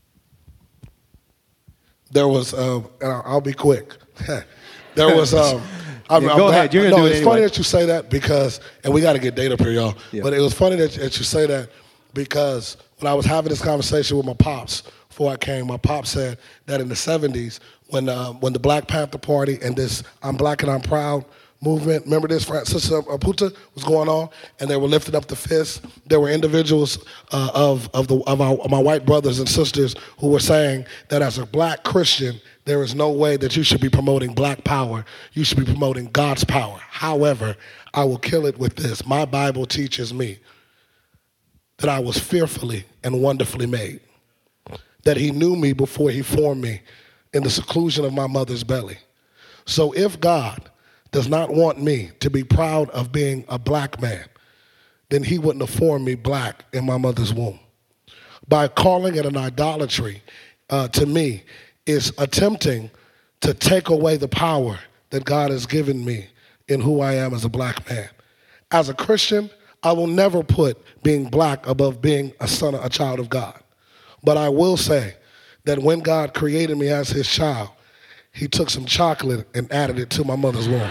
There was, and I'll be quick. There was, go ahead. You're gonna do it it's anyway. funny that you say that because, and we got to get data up here, y'all. Yeah. But it was funny that you say that because when I was having this conversation with my pops before I came, my pops said that in the 70s when the Black Panther Party and this "I'm Black and I'm Proud" movement, remember this, Sister Puta, was going on, and they were lifting up the fist. There were individuals of my white brothers and sisters who were saying that as a black Christian, there is no way that you should be promoting black power. You should be promoting God's power. However, I will kill it with this. My Bible teaches me that I was fearfully and wonderfully made, that he knew me before he formed me in the seclusion of my mother's belly. So if God does not want me to be proud of being a black man, then he wouldn't have formed me black in my mother's womb. By calling it an idolatry, to me, is attempting to take away the power that God has given me in who I am as a black man. As a Christian, I will never put being black above being a child of God. But I will say that when God created me as his child, he took some chocolate and added it to my mother's womb.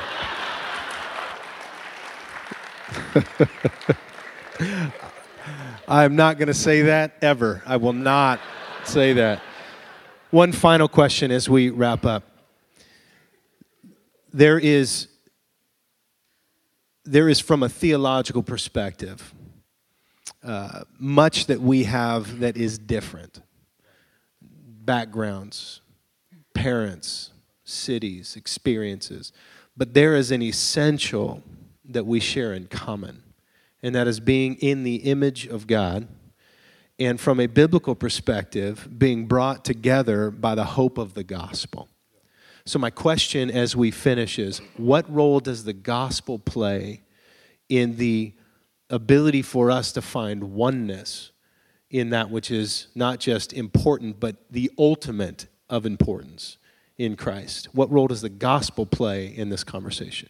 I'm not going to say that ever. I will not say that. One final question as we wrap up. There is from a theological perspective, much that we have that is different. Backgrounds, parents, cities, experiences. But there is an essential that we share in common, and that is being in the image of God, and from a biblical perspective, being brought together by the hope of the gospel. So my question as we finish is, what role does the gospel play in the ability for us to find oneness in that which is not just important, but the ultimate of importance in Christ? What role does the gospel play in this conversation?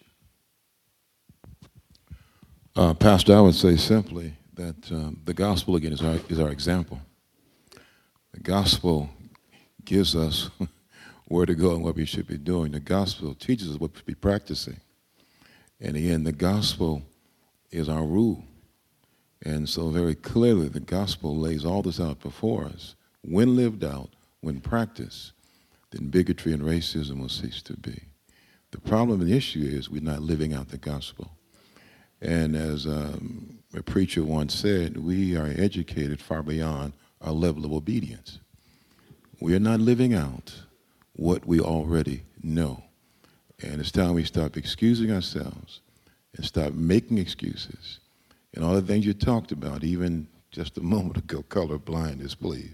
Pastor, I would say simply that the gospel, again, is our example. The gospel gives us where to go and what we should be doing. The gospel teaches us what we should be practicing. And again, the gospel is our rule. And so very clearly, the gospel lays all this out before us. When lived out, when practiced, then bigotry and racism will cease to be. The problem and the issue is we're not living out the gospel. And as a preacher once said, we are educated far beyond our level of obedience. We are not living out what we already know. And it's time we stop excusing ourselves and stop making excuses. And all the things you talked about, even just a moment ago, color blindness, please.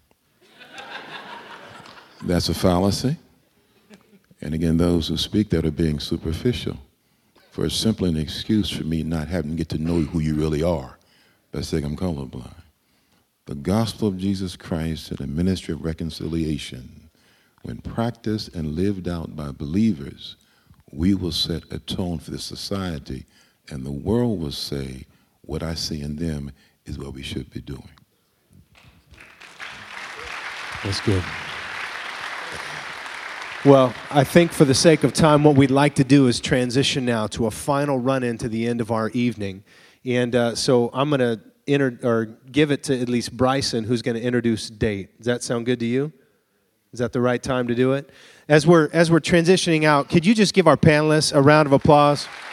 That's a fallacy. And again, those who speak that are being superficial, for it's simply an excuse for me not having to get to know who you really are by saying I'm colorblind. The gospel of Jesus Christ and the ministry of reconciliation, when practiced and lived out by believers, we will set a tone for this society, and the world will say, what I see in them is what we should be doing. That's good. Well, I think for the sake of time, what we'd like to do is transition now to a final run-in to the end of our evening. And so I'm going to give it to at least Bryson, who's going to introduce Date. Does that sound good to you? Is that the right time to do it? As we're transitioning out, could you just give our panelists a round of applause?